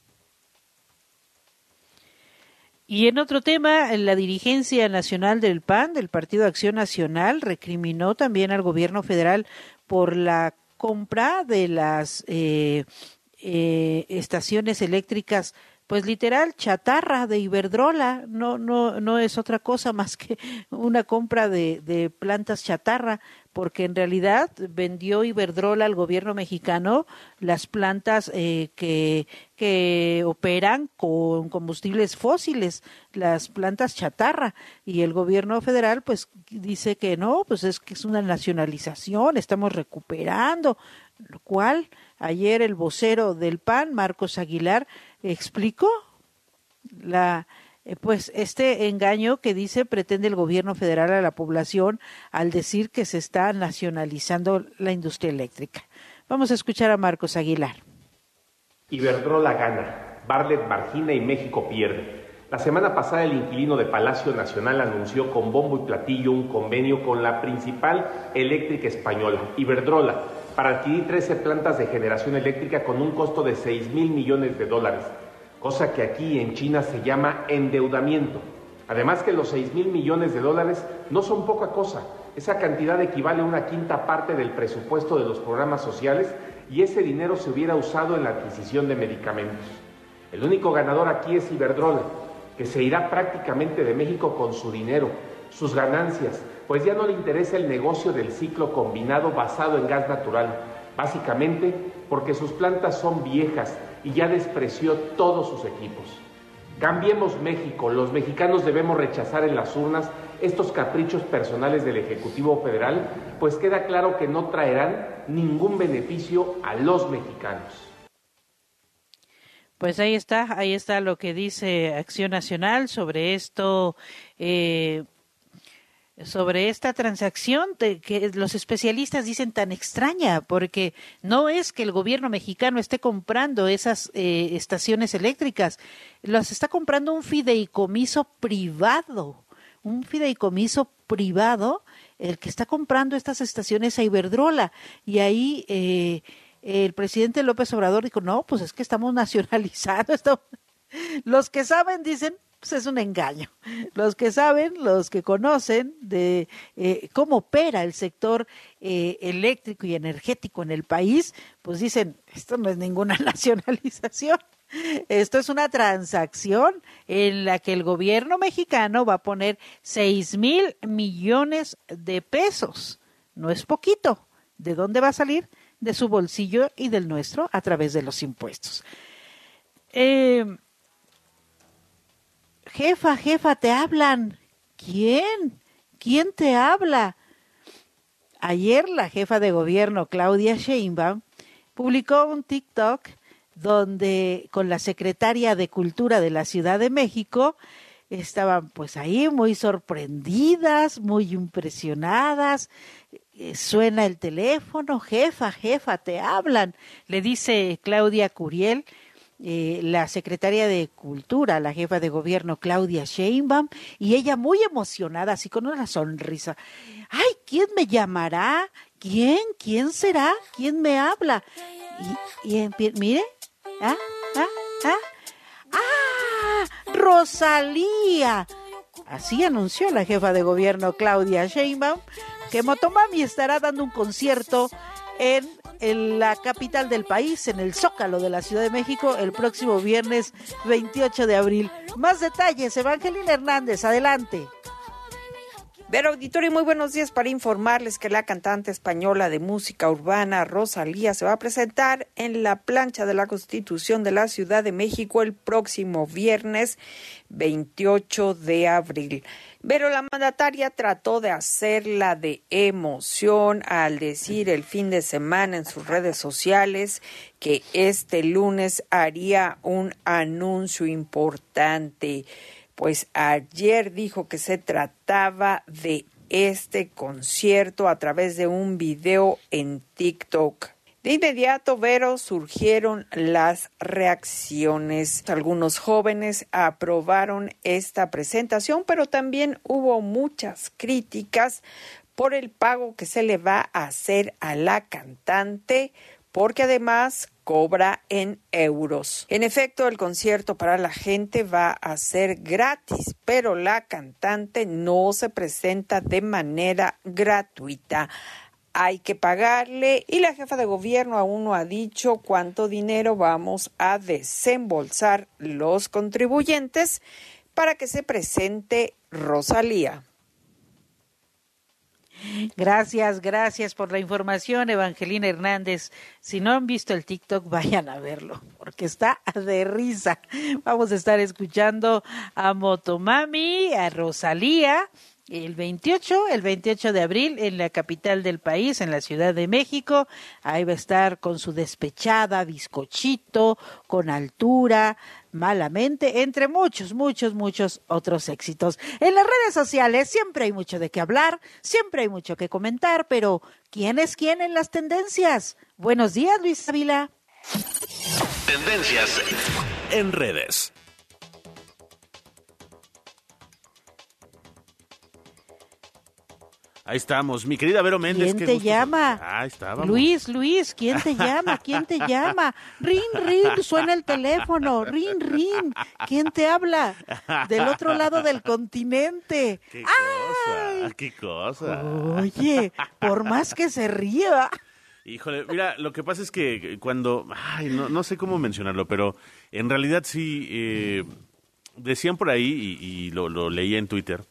Y en otro tema, la dirigencia nacional del P A N, del Partido Acción Nacional, recriminó también al gobierno federal por la compra de las eh, eh, estaciones eléctricas, pues literal, chatarra de Iberdrola, no, no, no es otra cosa más que una compra de, de plantas chatarra, porque en realidad vendió Iberdrola al gobierno mexicano las plantas eh, que, que operan con combustibles fósiles, las plantas chatarra, y el gobierno federal pues dice que no, pues es que es una nacionalización, estamos recuperando, lo cual ayer el vocero del P A N, Marcos Aguilar, explicó la pues este engaño que dice pretende el gobierno federal a la población al decir que se está nacionalizando la industria eléctrica. Vamos a escuchar a Marcos Aguilar. Iberdrola gana, Bartlett margina y México pierde. La semana pasada el inquilino de Palacio Nacional anunció con bombo y platillo un convenio con la principal eléctrica española, Iberdrola, para adquirir trece plantas de generación eléctrica con un costo de seis mil millones de dólares, cosa que aquí en China se llama endeudamiento. Además que los seis mil millones de dólares no son poca cosa, esa cantidad equivale a una quinta parte del presupuesto de los programas sociales y ese dinero se hubiera usado en la adquisición de medicamentos. El único ganador aquí es Iberdrola, que se irá prácticamente de México con su dinero, sus ganancias, pues ya no le interesa el negocio del ciclo combinado basado en gas natural, básicamente porque sus plantas son viejas y ya despreció todos sus equipos. Cambiemos México, los mexicanos debemos rechazar en las urnas estos caprichos personales del Ejecutivo Federal, pues queda claro que no traerán ningún beneficio a los mexicanos. Pues ahí está, ahí está lo que dice Acción Nacional sobre esto, eh, sobre esta transacción de que los especialistas dicen tan extraña, porque no es que el gobierno mexicano esté comprando esas eh, estaciones eléctricas, las está comprando un fideicomiso privado, un fideicomiso privado, el que está comprando estas estaciones a Iberdrola, y ahí eh, el presidente López Obrador dijo, no, pues es que estamos nacionalizando, estamos... los que saben dicen, pues es un engaño. Los que saben, los que conocen de eh, cómo opera el sector eh, eléctrico y energético en el país, pues dicen, esto no es ninguna nacionalización, esto es una transacción en la que el gobierno mexicano va a poner seis mil millones de pesos. No es poquito. ¿De dónde va a salir? De su bolsillo y del nuestro a través de los impuestos. Eh... Jefa, jefa, te hablan. ¿Quién? ¿Quién te habla? Ayer la jefa de gobierno, Claudia Sheinbaum, publicó un TikTok donde con la secretaria de Cultura de la Ciudad de México estaban pues ahí muy sorprendidas, muy impresionadas. Eh, suena el teléfono, jefa, jefa, te hablan. Le dice Claudia Curiel, Eh, la secretaria de Cultura, la jefa de gobierno Claudia Sheinbaum, y ella muy emocionada, así con una sonrisa. ¡Ay, quién me llamará! ¿Quién? ¿Quién será? ¿Quién me habla? Y, y mire, ¿ah? ¿ah? ¿ah? ¡Ah! ¡Rosalía! Así anunció la jefa de gobierno Claudia Sheinbaum que Motomami estará dando un concierto en en la capital del país, en el Zócalo de la Ciudad de México, el próximo viernes veintiocho de abril. Más detalles, Evangelina Hernández, adelante. Ver auditorio, muy buenos días para informarles que la cantante española de música urbana Rosalía se va a presentar en la plancha de la Constitución de la Ciudad de México el próximo viernes veintiocho de abril. Pero la mandataria trató de hacerla de emoción al decir el fin de semana en sus redes sociales que este lunes haría un anuncio importante. Pues ayer dijo que se trataba de este concierto a través de un video en TikTok. De inmediato, Vero, surgieron las reacciones. Algunos jóvenes aprobaron esta presentación, pero también hubo muchas críticas por el pago que se le va a hacer a la cantante, porque además cobra en euros. En efecto, el concierto para la gente va a ser gratis, pero la cantante no se presenta de manera gratuita. Hay que pagarle y la jefa de gobierno aún no ha dicho cuánto dinero vamos a desembolsar los contribuyentes para que se presente Rosalía. Gracias, gracias por la información, Evangelina Hernández. Si no han visto el TikTok, vayan a verlo, porque está de risa. Vamos a estar escuchando a Motomami, a Rosalía, el veintiocho, el veintiocho de abril en la capital del país, en la Ciudad de México. Ahí va a estar con su despechada, bizcochito, con altura, malamente, entre muchos, muchos, muchos otros éxitos. En las redes sociales siempre hay mucho de qué hablar, siempre hay mucho que comentar, pero ¿quién es quién en las tendencias? Buenos días, Luis Ávila. Tendencias en redes. Ahí estamos, mi querida Vero Méndez. ¿Quién te llama? Ahí estábamos. Luis, Luis, ¿quién te llama? ¿Quién te llama? Rin, rin, suena el teléfono. Rin, rin. ¿Quién te habla? Del otro lado del continente. ¡Qué cosa! ¡Ay! ¡Qué cosa! Oye, por más que se ría. Híjole, mira, lo que pasa es que cuando... Ay, no, no sé cómo mencionarlo, pero en realidad sí... Eh, decían por ahí, y, y lo, lo leía en Twitter,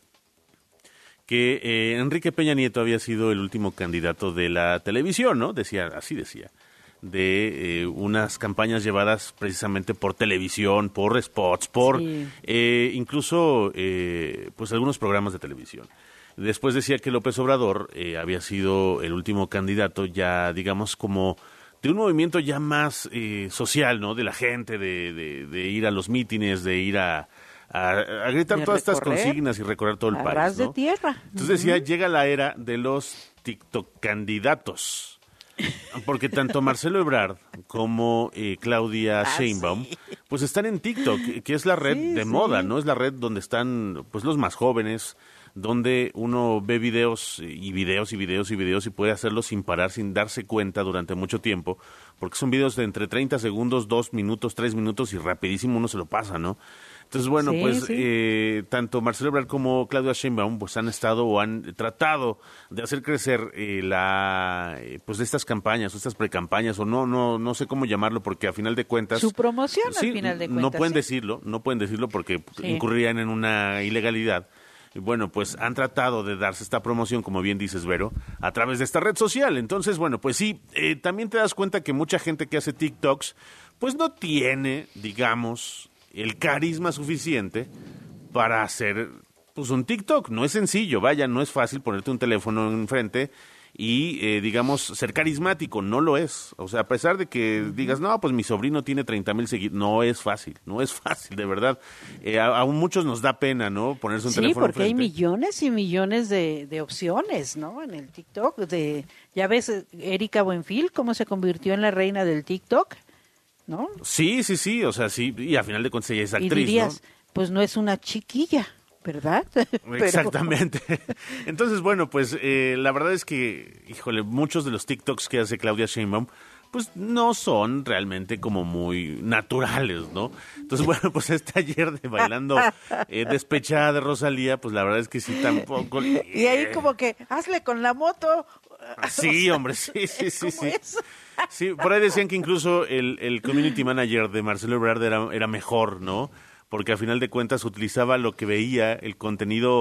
que eh, Enrique Peña Nieto había sido el último candidato de la televisión, ¿no? Decía, así decía, de eh, unas campañas llevadas precisamente por televisión, por spots, por sí. eh, incluso eh, pues algunos programas de televisión. Después decía que López Obrador eh, había sido el último candidato ya, digamos, como de un movimiento ya más eh, social, ¿no? De la gente, de, de, de ir a los mítines, de ir a... A, a gritar de todas recorrer, estas consignas y recorrer todo el país, ras ¿no? de tierra. Entonces decía, uh-huh. llega la era de los TikTok candidatos, porque tanto Marcelo Ebrard como eh, Claudia ah, Sheinbaum, sí. pues están en TikTok, que es la red sí, de sí. moda, ¿no? Es la red donde están pues los más jóvenes, donde uno ve videos y videos y videos y videos y puede hacerlo sin parar, sin darse cuenta durante mucho tiempo, porque son videos de entre treinta segundos, dos minutos, tres minutos y rapidísimo uno se lo pasa, ¿no? Entonces, bueno, sí, pues sí. Eh, tanto Marcelo Ebrard como Claudia Sheinbaum pues han estado o han tratado de hacer crecer eh, la eh, pues estas campañas, o estas precampañas, o no no no sé cómo llamarlo, porque a final de cuentas... Su promoción sí, al final de cuentas. No pueden sí. decirlo, no pueden decirlo porque sí. incurrirían en una ilegalidad. Y bueno, pues han tratado de darse esta promoción, como bien dices, Vero, a través de esta red social. Entonces, bueno, pues sí, eh, también te das cuenta que mucha gente que hace TikToks, pues no tiene, digamos... el carisma suficiente para hacer pues un TikTok. No es sencillo, vaya, no es fácil ponerte un teléfono enfrente y, eh, digamos, ser carismático. No lo es. O sea, a pesar de que digas, no, pues mi sobrino tiene treinta mil seguidores, no es fácil, no es fácil, de verdad. Eh, a, a muchos nos da pena, ¿no? Ponerse un sí, teléfono enfrente. Sí, porque hay millones y millones de, de opciones, ¿no? En el TikTok. De, ya ves, Erika Buenfil, cómo se convirtió en la reina del TikTok. ¿No? Sí, sí, sí, o sea, sí, y a final de cuentas ella es actriz, y dirías, ¿no? Pues no es una chiquilla, ¿verdad? Exactamente. Pero... Entonces, bueno, pues eh, la verdad es que, híjole, muchos de los TikToks que hace Claudia Sheinbaum, pues no son realmente como muy naturales, ¿no? Entonces, bueno, pues este ayer de bailando eh, despechada de Rosalía, pues la verdad es que sí tampoco... Eh... Y ahí como que, hazle con la moto... Sí, hombre, sí, sí, sí, sí. Sí, por ahí decían que incluso el, el community manager de Marcelo Ebrard era, era mejor, ¿no? Porque a final de cuentas utilizaba lo que veía, el contenido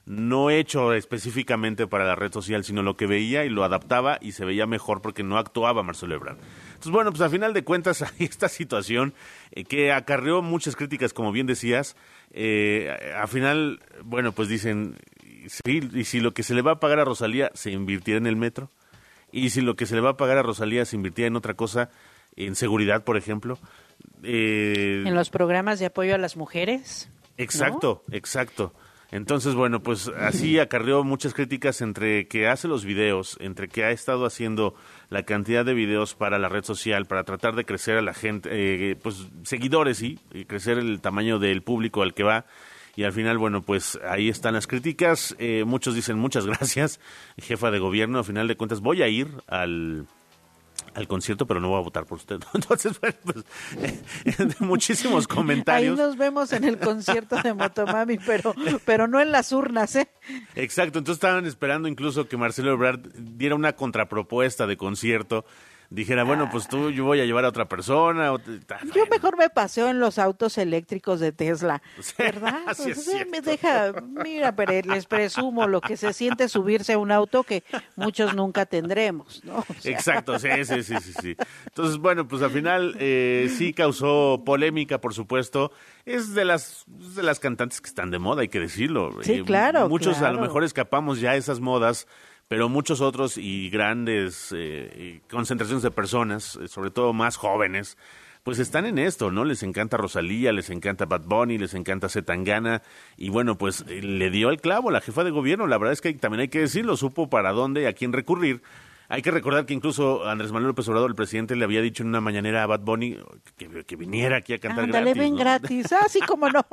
no hecho específicamente para la red social, sino lo que veía y lo adaptaba y se veía mejor porque no actuaba Marcelo Ebrard. Entonces, bueno, pues a final de cuentas hay esta situación eh, que acarreó muchas críticas, como bien decías. Eh, al final, bueno, pues dicen, sí, y si lo que se le va a pagar a Rosalía se invirtiera en el metro, y si lo que se le va a pagar a Rosalía se invirtiera en otra cosa, en seguridad, por ejemplo. Eh, en los programas de apoyo a las mujeres. Exacto, ¿no? exacto. Entonces, bueno, pues así acarreó muchas críticas entre que hace los videos, entre que ha estado haciendo la cantidad de videos para la red social, para tratar de crecer a la gente, eh, pues seguidores, sí, y crecer el tamaño del público al que va. Y al final, bueno, pues ahí están las críticas. Eh, muchos dicen muchas gracias, jefa de gobierno. Al final de cuentas voy a ir al... al concierto, pero no voy a votar por usted. Entonces, bueno, pues, eh, muchísimos comentarios. Ahí nos vemos en el concierto de Motomami, pero, pero no en las urnas, ¿eh? Exacto, entonces estaban esperando incluso que Marcelo Ebrard diera una contrapropuesta de concierto. Dijera, bueno, pues tú, yo voy a llevar a otra persona. O t- ta, yo mejor me paseo en los autos eléctricos de Tesla, ¿verdad? Así es Pues, me deja, mira, pero les presumo lo que se siente subirse a un auto que muchos nunca tendremos, ¿no? O sea. Exacto, sí, sí, sí, sí, sí. Entonces, bueno, pues al final eh, sí causó polémica, por supuesto. Es de las de las cantantes que están de moda, hay que decirlo. Sí, claro, Muchos claro. a lo mejor escapamos ya a esas modas, pero muchos otros y grandes eh, concentraciones de personas, sobre todo más jóvenes, pues están en esto, ¿no? Les encanta Rosalía, les encanta Bad Bunny, les encanta Zetangana, y bueno, pues eh, le dio el clavo a la jefa de gobierno. La verdad es que también hay que decirlo, supo para dónde y a quién recurrir. Hay que recordar que incluso Andrés Manuel López Obrador, el presidente, le había dicho en una mañanera a Bad Bunny que, que viniera aquí a cantar Ándale, gratis. ven ¿no? gratis, ah, sí, como no.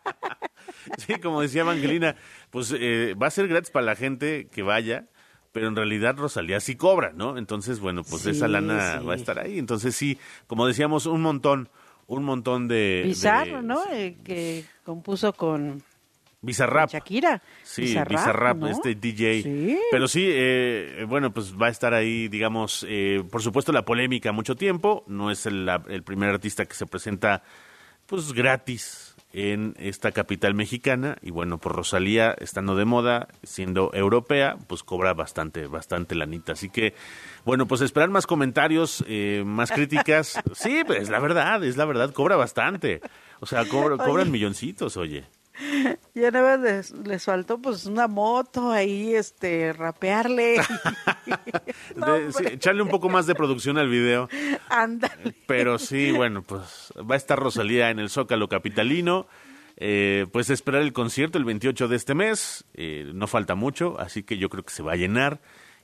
Sí, como decía Evangelina, pues eh, va a ser gratis para la gente que vaya, pero en realidad Rosalía sí cobra, ¿no? Entonces, bueno, pues Sí, esa lana sí. va a estar ahí. Entonces sí, como decíamos, un montón, un montón de... Bizarro, de- ¿no? Eh, que compuso con Bizarrap. Shakira. Sí, Bizarrap, Bizarrap, ¿no? este D J. Sí. Pero sí, eh, bueno, pues va a estar ahí, digamos, eh, por supuesto la polémica mucho tiempo. No es el, la- el primer artista que se presenta, pues, gratis en esta capital mexicana. Y bueno, pues Rosalía, estando de moda, siendo europea, pues cobra bastante, bastante lanita. Así que, bueno, pues esperar más comentarios, eh, más críticas. Sí, pues es la verdad, es la verdad, cobra bastante. O sea, cobra, Oye. cobran milloncitos, oye. Ya nada más les, les faltó pues una moto ahí, este, rapearle. No, De- sí, echarle un poco más de producción al video. ándale. Pero sí, bueno, pues va a estar Rosalía en el Zócalo capitalino. Eh, pues esperar el concierto el veintiocho de este mes. Eh, no falta mucho, así que yo creo que se va a llenar.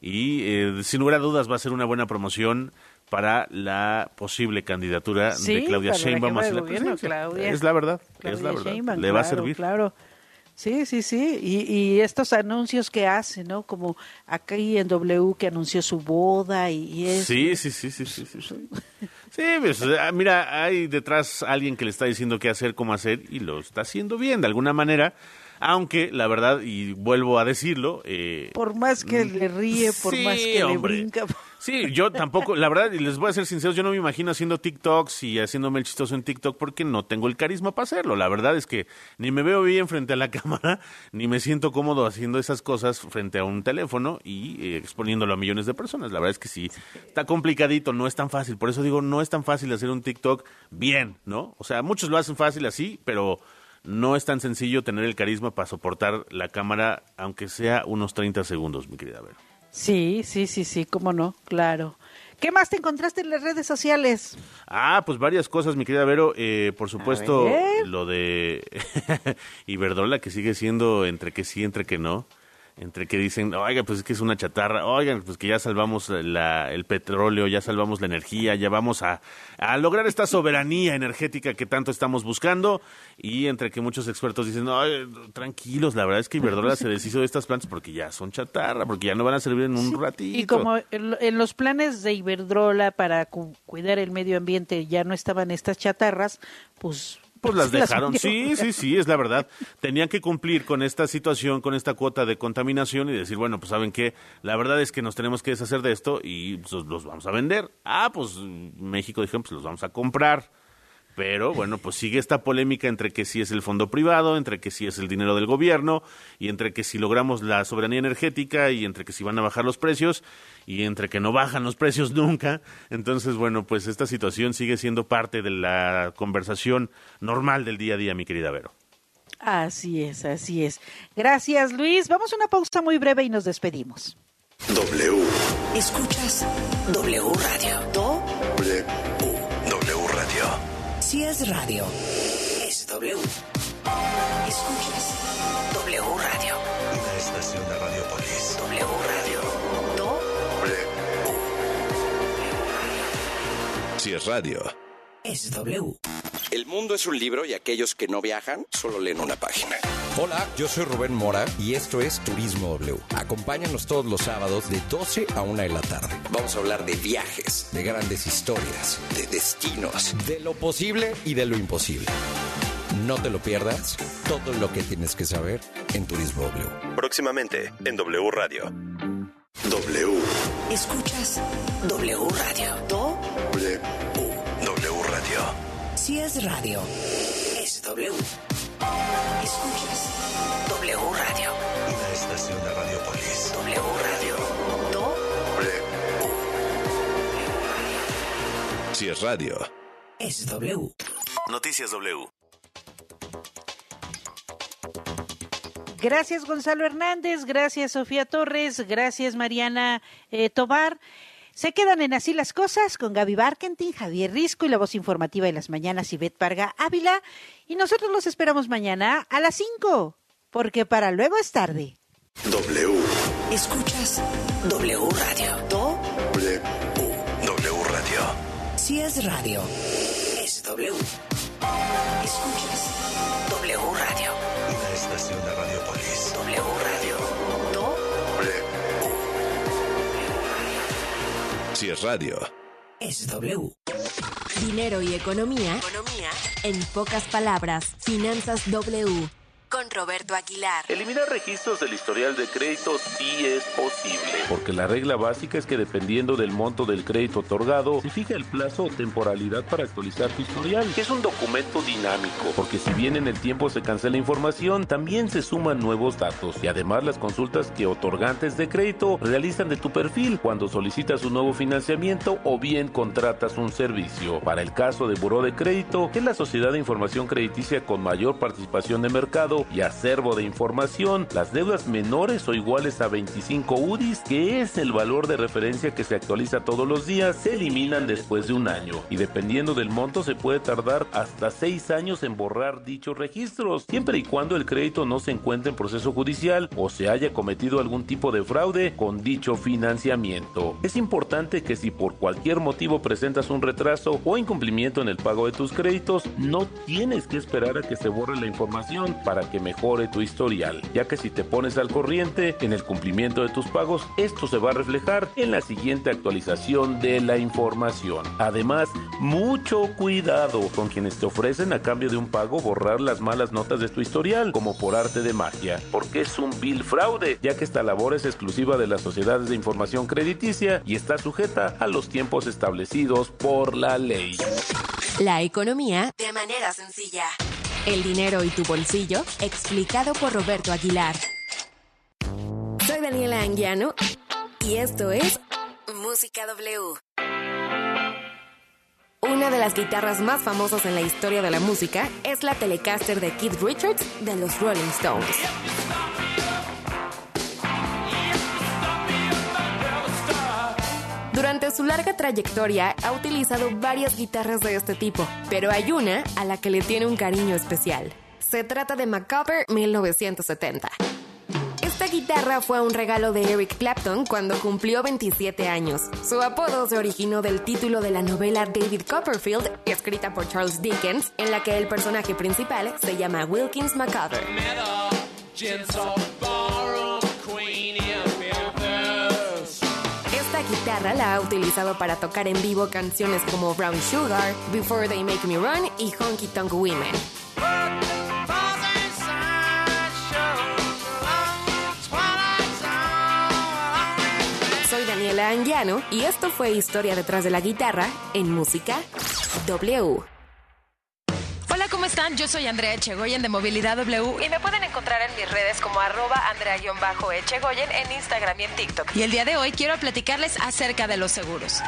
Y eh, sin lugar a dudas va a ser una buena promoción para la posible candidatura Sí, de Claudia para la Sheinbaum jefa de hacia la gobierno, presidencia. Claudia. Es la verdad, es Claudia la verdad. Sheinbaum, Le va a claro, servir. Claro. Sí, sí, sí. Y, y estos anuncios que hace, ¿no? Como aquí en W que anunció su boda y, y eso. Sí, sí, sí, sí, sí, sí. Sí, Sí, pues, ah, mira, hay detrás alguien que le está diciendo qué hacer, cómo hacer, y lo está haciendo bien, de alguna manera, aunque, la verdad, y vuelvo a decirlo... Eh, Por más que le ríe, por sí, más que hombre. le brinca. Sí, yo tampoco, la verdad, y les voy a ser sinceros, yo no me imagino haciendo TikToks y haciéndome el chistoso en TikTok porque no tengo el carisma para hacerlo. La verdad es que ni me veo bien frente a la cámara, ni me siento cómodo haciendo esas cosas frente a un teléfono y eh, exponiéndolo a millones de personas. La verdad es que sí, está complicadito, no es tan fácil. Por eso digo, no es tan fácil hacer un TikTok bien, ¿no? O sea, muchos lo hacen fácil así, pero no es tan sencillo tener el carisma para soportar la cámara, aunque sea unos treinta segundos, mi querida Vero. Sí, sí, sí, sí, cómo no, claro. ¿Qué más te encontraste en las redes sociales? Ah, pues varias cosas, mi querida Vero. Eh, por supuesto, ver. lo de Iberdrola, que sigue siendo entre que sí, entre que no. Entre que dicen, oiga, pues es que es una chatarra, oigan, pues que ya salvamos la, el petróleo, ya salvamos la energía, ya vamos a, a lograr esta soberanía energética que tanto estamos buscando, y entre que muchos expertos dicen, ay, tranquilos, la verdad es que Iberdrola se deshizo de estas plantas porque ya son chatarra, porque ya no van a servir en un ratito. Y como en, en los planes de Iberdrola para cu- cuidar el medio ambiente ya no estaban estas chatarras, pues... Pues las dejaron, vendieron. sí, sí, sí, es la verdad. Tenían que cumplir con esta situación, con esta cuota de contaminación y decir, bueno, pues ¿saben qué? La verdad es que nos tenemos que deshacer de esto y pues, los vamos a vender. Ah, pues México dijeron, pues los vamos a comprar. Pero bueno, pues sigue esta polémica entre que si es el fondo privado, entre que si es el dinero del gobierno, y entre que si logramos la soberanía energética, y entre que si van a bajar los precios, y entre que no bajan los precios nunca. Entonces, bueno, pues esta situación sigue siendo parte de la conversación normal del día a día, mi querida Vero. Así es, así es. Gracias, Luis. Vamos a una pausa muy breve y nos despedimos. W. Escuchas W Radio. Do. W. W Radio. Si es radio, es W. Escuchas W Radio. Una estación de Radiopolis. W Radio. Do. W. Si es radio, es W. El mundo es un libro y aquellos que no viajan solo leen una página. Hola, yo soy Rubén Mora y esto es Turismo W. Acompáñanos todos los sábados de doce a una de la tarde. Vamos a hablar de viajes, De grandes historias, de destinos. de lo posible y de lo imposible. No te lo pierdas, todo lo que tienes que saber en Turismo W. próximamente en W Radio. W. Escuchas W Radio. Do. W. W Radio. Si es radio, es W. Escuchas W Radio. Una estación de Radiopolis. W Radio. Do. W. Si es radio, es W. Noticias W. Gracias, Gonzalo Hernández. Gracias, Sofía Torres. Gracias, Mariana eh, Tobar. Se quedan en Así las Cosas con Gaby Barkentin, Javier Risco y la voz informativa de las mañanas, Ivette Parga Ávila. Y nosotros los esperamos mañana a las cinco, porque para luego es tarde. W. Escuchas W Radio. Do. W. W Radio. Si es radio, es W. Escuchas W Radio. Una estación de Radiopolis. W Radio. Do. W. Si es radio, es W. Dinero y economía. Economía. En pocas palabras, Finanzas W. Con Roberto Aguilar. Eliminar registros del historial de crédito sí es posible, porque la regla básica es que dependiendo del monto del crédito otorgado, se fija el plazo o temporalidad para actualizar tu historial, que es un documento dinámico, porque si bien en el tiempo se cancela información, también se suman nuevos datos, y además las consultas que otorgantes de crédito realizan de tu perfil cuando solicitas un nuevo financiamiento o bien contratas un servicio. Para el caso de Buró de Crédito, que es la sociedad de información crediticia con mayor participación de mercado y acervo de información, las deudas menores o iguales a veinticinco U D Is, que es el valor de referencia que se actualiza todos los días, se eliminan después de un año, y dependiendo del monto se puede tardar hasta seis años en borrar dichos registros, siempre y cuando el crédito no se encuentre en proceso judicial o se haya cometido algún tipo de fraude con dicho financiamiento. Es importante que si por cualquier motivo presentas un retraso o incumplimiento en el pago de tus créditos, no tienes que esperar a que se borre la información para que mejore tu historial, ya que si te pones al corriente en el cumplimiento de tus pagos, esto se va a reflejar en la siguiente actualización de la información. Además, mucho cuidado con quienes te ofrecen a cambio de un pago borrar las malas notas de tu historial, como por arte de magia, porque es un vil fraude, ya que esta labor es exclusiva de las sociedades de información crediticia y está sujeta a los tiempos establecidos por la ley. La economía de manera sencilla. El dinero y tu bolsillo, explicado por Roberto Aguilar. Soy Daniela Anguiano y esto es Música W. Una de las guitarras más famosas en la historia de la música es la Telecaster de Keith Richards de los Rolling Stones. Durante su larga trayectoria ha utilizado varias guitarras de este tipo, pero hay una a la que le tiene un cariño especial. Se trata de Macabre mil novecientos setenta. Esta guitarra fue un regalo de Eric Clapton cuando cumplió veintisiete años. Su apodo se originó del título de la novela David Copperfield, escrita por Charles Dickens, en la que el personaje principal se llama Wilkins Macabre. Esta guitarra la ha utilizado para tocar en vivo canciones como Brown Sugar, Before They Make Me Run y Honky Tonk Women. Soy Daniela Anguiano y esto fue Historia detrás de la guitarra en Música W. están? Yo soy Andrea Echegoyen de Movilidad W y me pueden encontrar en mis redes como arroba Andrea-Echegoyen en Instagram y en TikTok. Y el día de hoy quiero platicarles acerca de los seguros.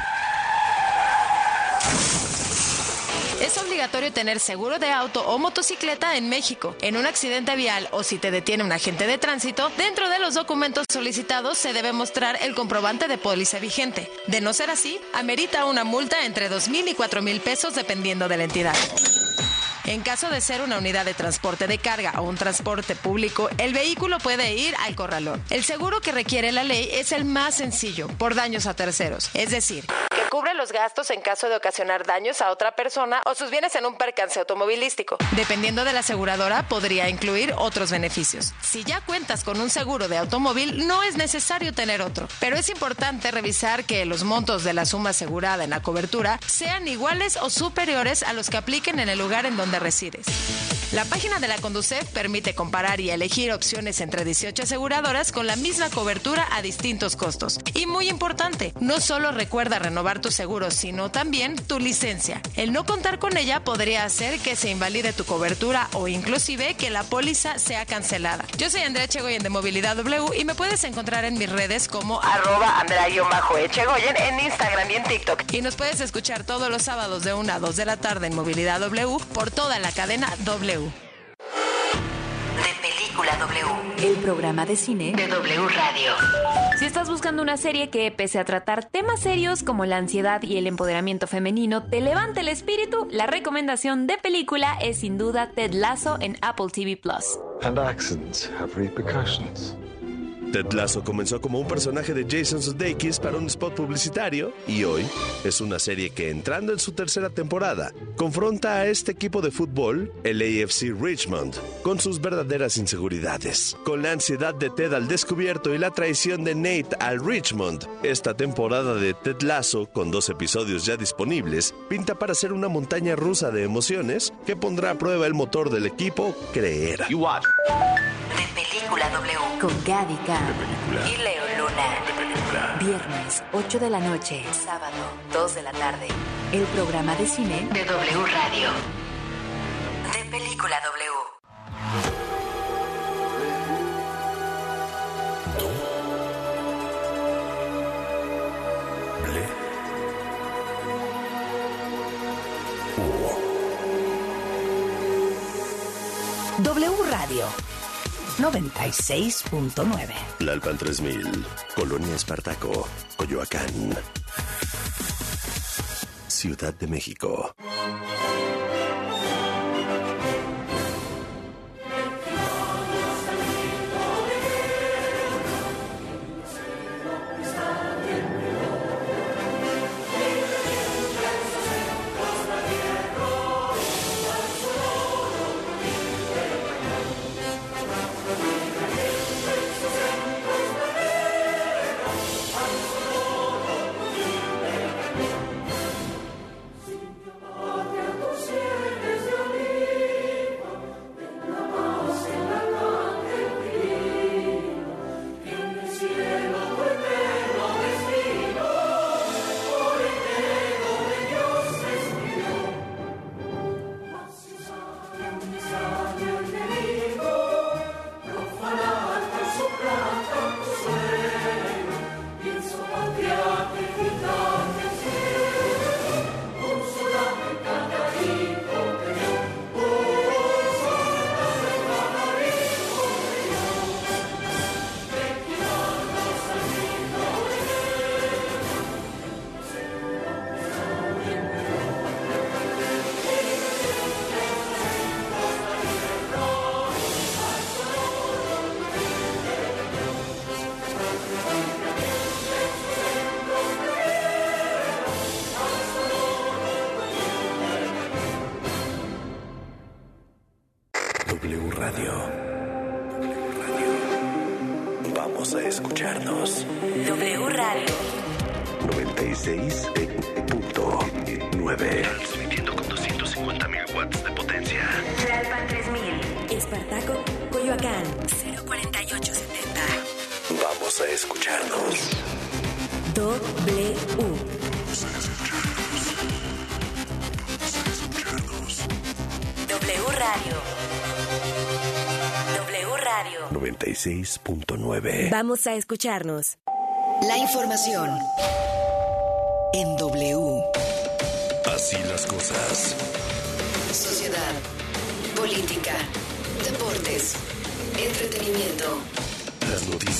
Es obligatorio tener seguro de auto o motocicleta en México. En un accidente vial o si te detiene un agente de tránsito, dentro de los documentos solicitados se debe mostrar el comprobante de póliza vigente. De no ser así, amerita una multa entre dos mil y cuatro mil pesos dependiendo de la entidad. En caso de ser una unidad de transporte de carga o un transporte público, el vehículo puede ir al corralón. El seguro que requiere la ley es el más sencillo, por daños a terceros. Es decir, que cubre los gastos en caso de ocasionar daños a otra persona o sus bienes en un percance automovilístico. Dependiendo de la aseguradora, podría incluir otros beneficios. Si ya cuentas con un seguro de automóvil, no es necesario tener otro. Pero es importante revisar que los montos de la suma asegurada en la cobertura sean iguales o superiores a los que apliquen en el lugar en donde resides. La página de la Conducef permite comparar y elegir opciones entre dieciocho aseguradoras con la misma cobertura a distintos costos. Y muy importante, no solo recuerda renovar tu seguro, sino también tu licencia. El no contar con ella podría hacer que se invalide tu cobertura o inclusive que la póliza sea cancelada. Yo soy Andrea Echegoyen de Movilidad W y me puedes encontrar en mis redes como arroba Andrea-Echegoyen en Instagram y en TikTok. Y nos puedes escuchar todos los sábados de una a dos de la tarde en Movilidad W por toda la cadena W. De Película W, el programa de cine de W Radio. Si estás buscando una serie que, pese a tratar temas serios como la ansiedad y el empoderamiento femenino, te levante el espíritu, la recomendación de película es sin duda Ted Lasso en Apple T V Plus. And accidents have repercussions. Ted Lasso comenzó como un personaje de Jason Sudeikis para un spot publicitario y hoy es una serie que, entrando en su tercera temporada, confronta a este equipo de fútbol, el A F C Richmond, con sus verdaderas inseguridades. Con la ansiedad de Ted al descubierto y la traición de Nate al Richmond, esta temporada de Ted Lasso, con dos episodios ya disponibles, pinta para ser una montaña rusa de emociones que pondrá a prueba el motor del equipo Creer. De Película W con Gaby Khan y Leo Luna. Viernes, ocho de la noche. Sábado, dos de la tarde. El programa de cine de W Radio. De Película W. W Radio noventa y seis punto nueve. Lalpan tres mil, Colonia Espartaco, Coyoacán, Ciudad de México. W Radio. W Radio. Vamos a escucharnos. W Radio. noventa y seis punto nueve. Transmitiendo con doscientos cincuenta mil watts de potencia. Tlalpan tres mil. Espartaco, Coyoacán. cero cuarenta y ocho setenta. Vamos a escucharnos. W. W W Radio. W Radio. noventa y seis punto nueve. Vamos a escucharnos. La información en W. Así las cosas. Sociedad, política, deportes, entretenimiento. Las noticias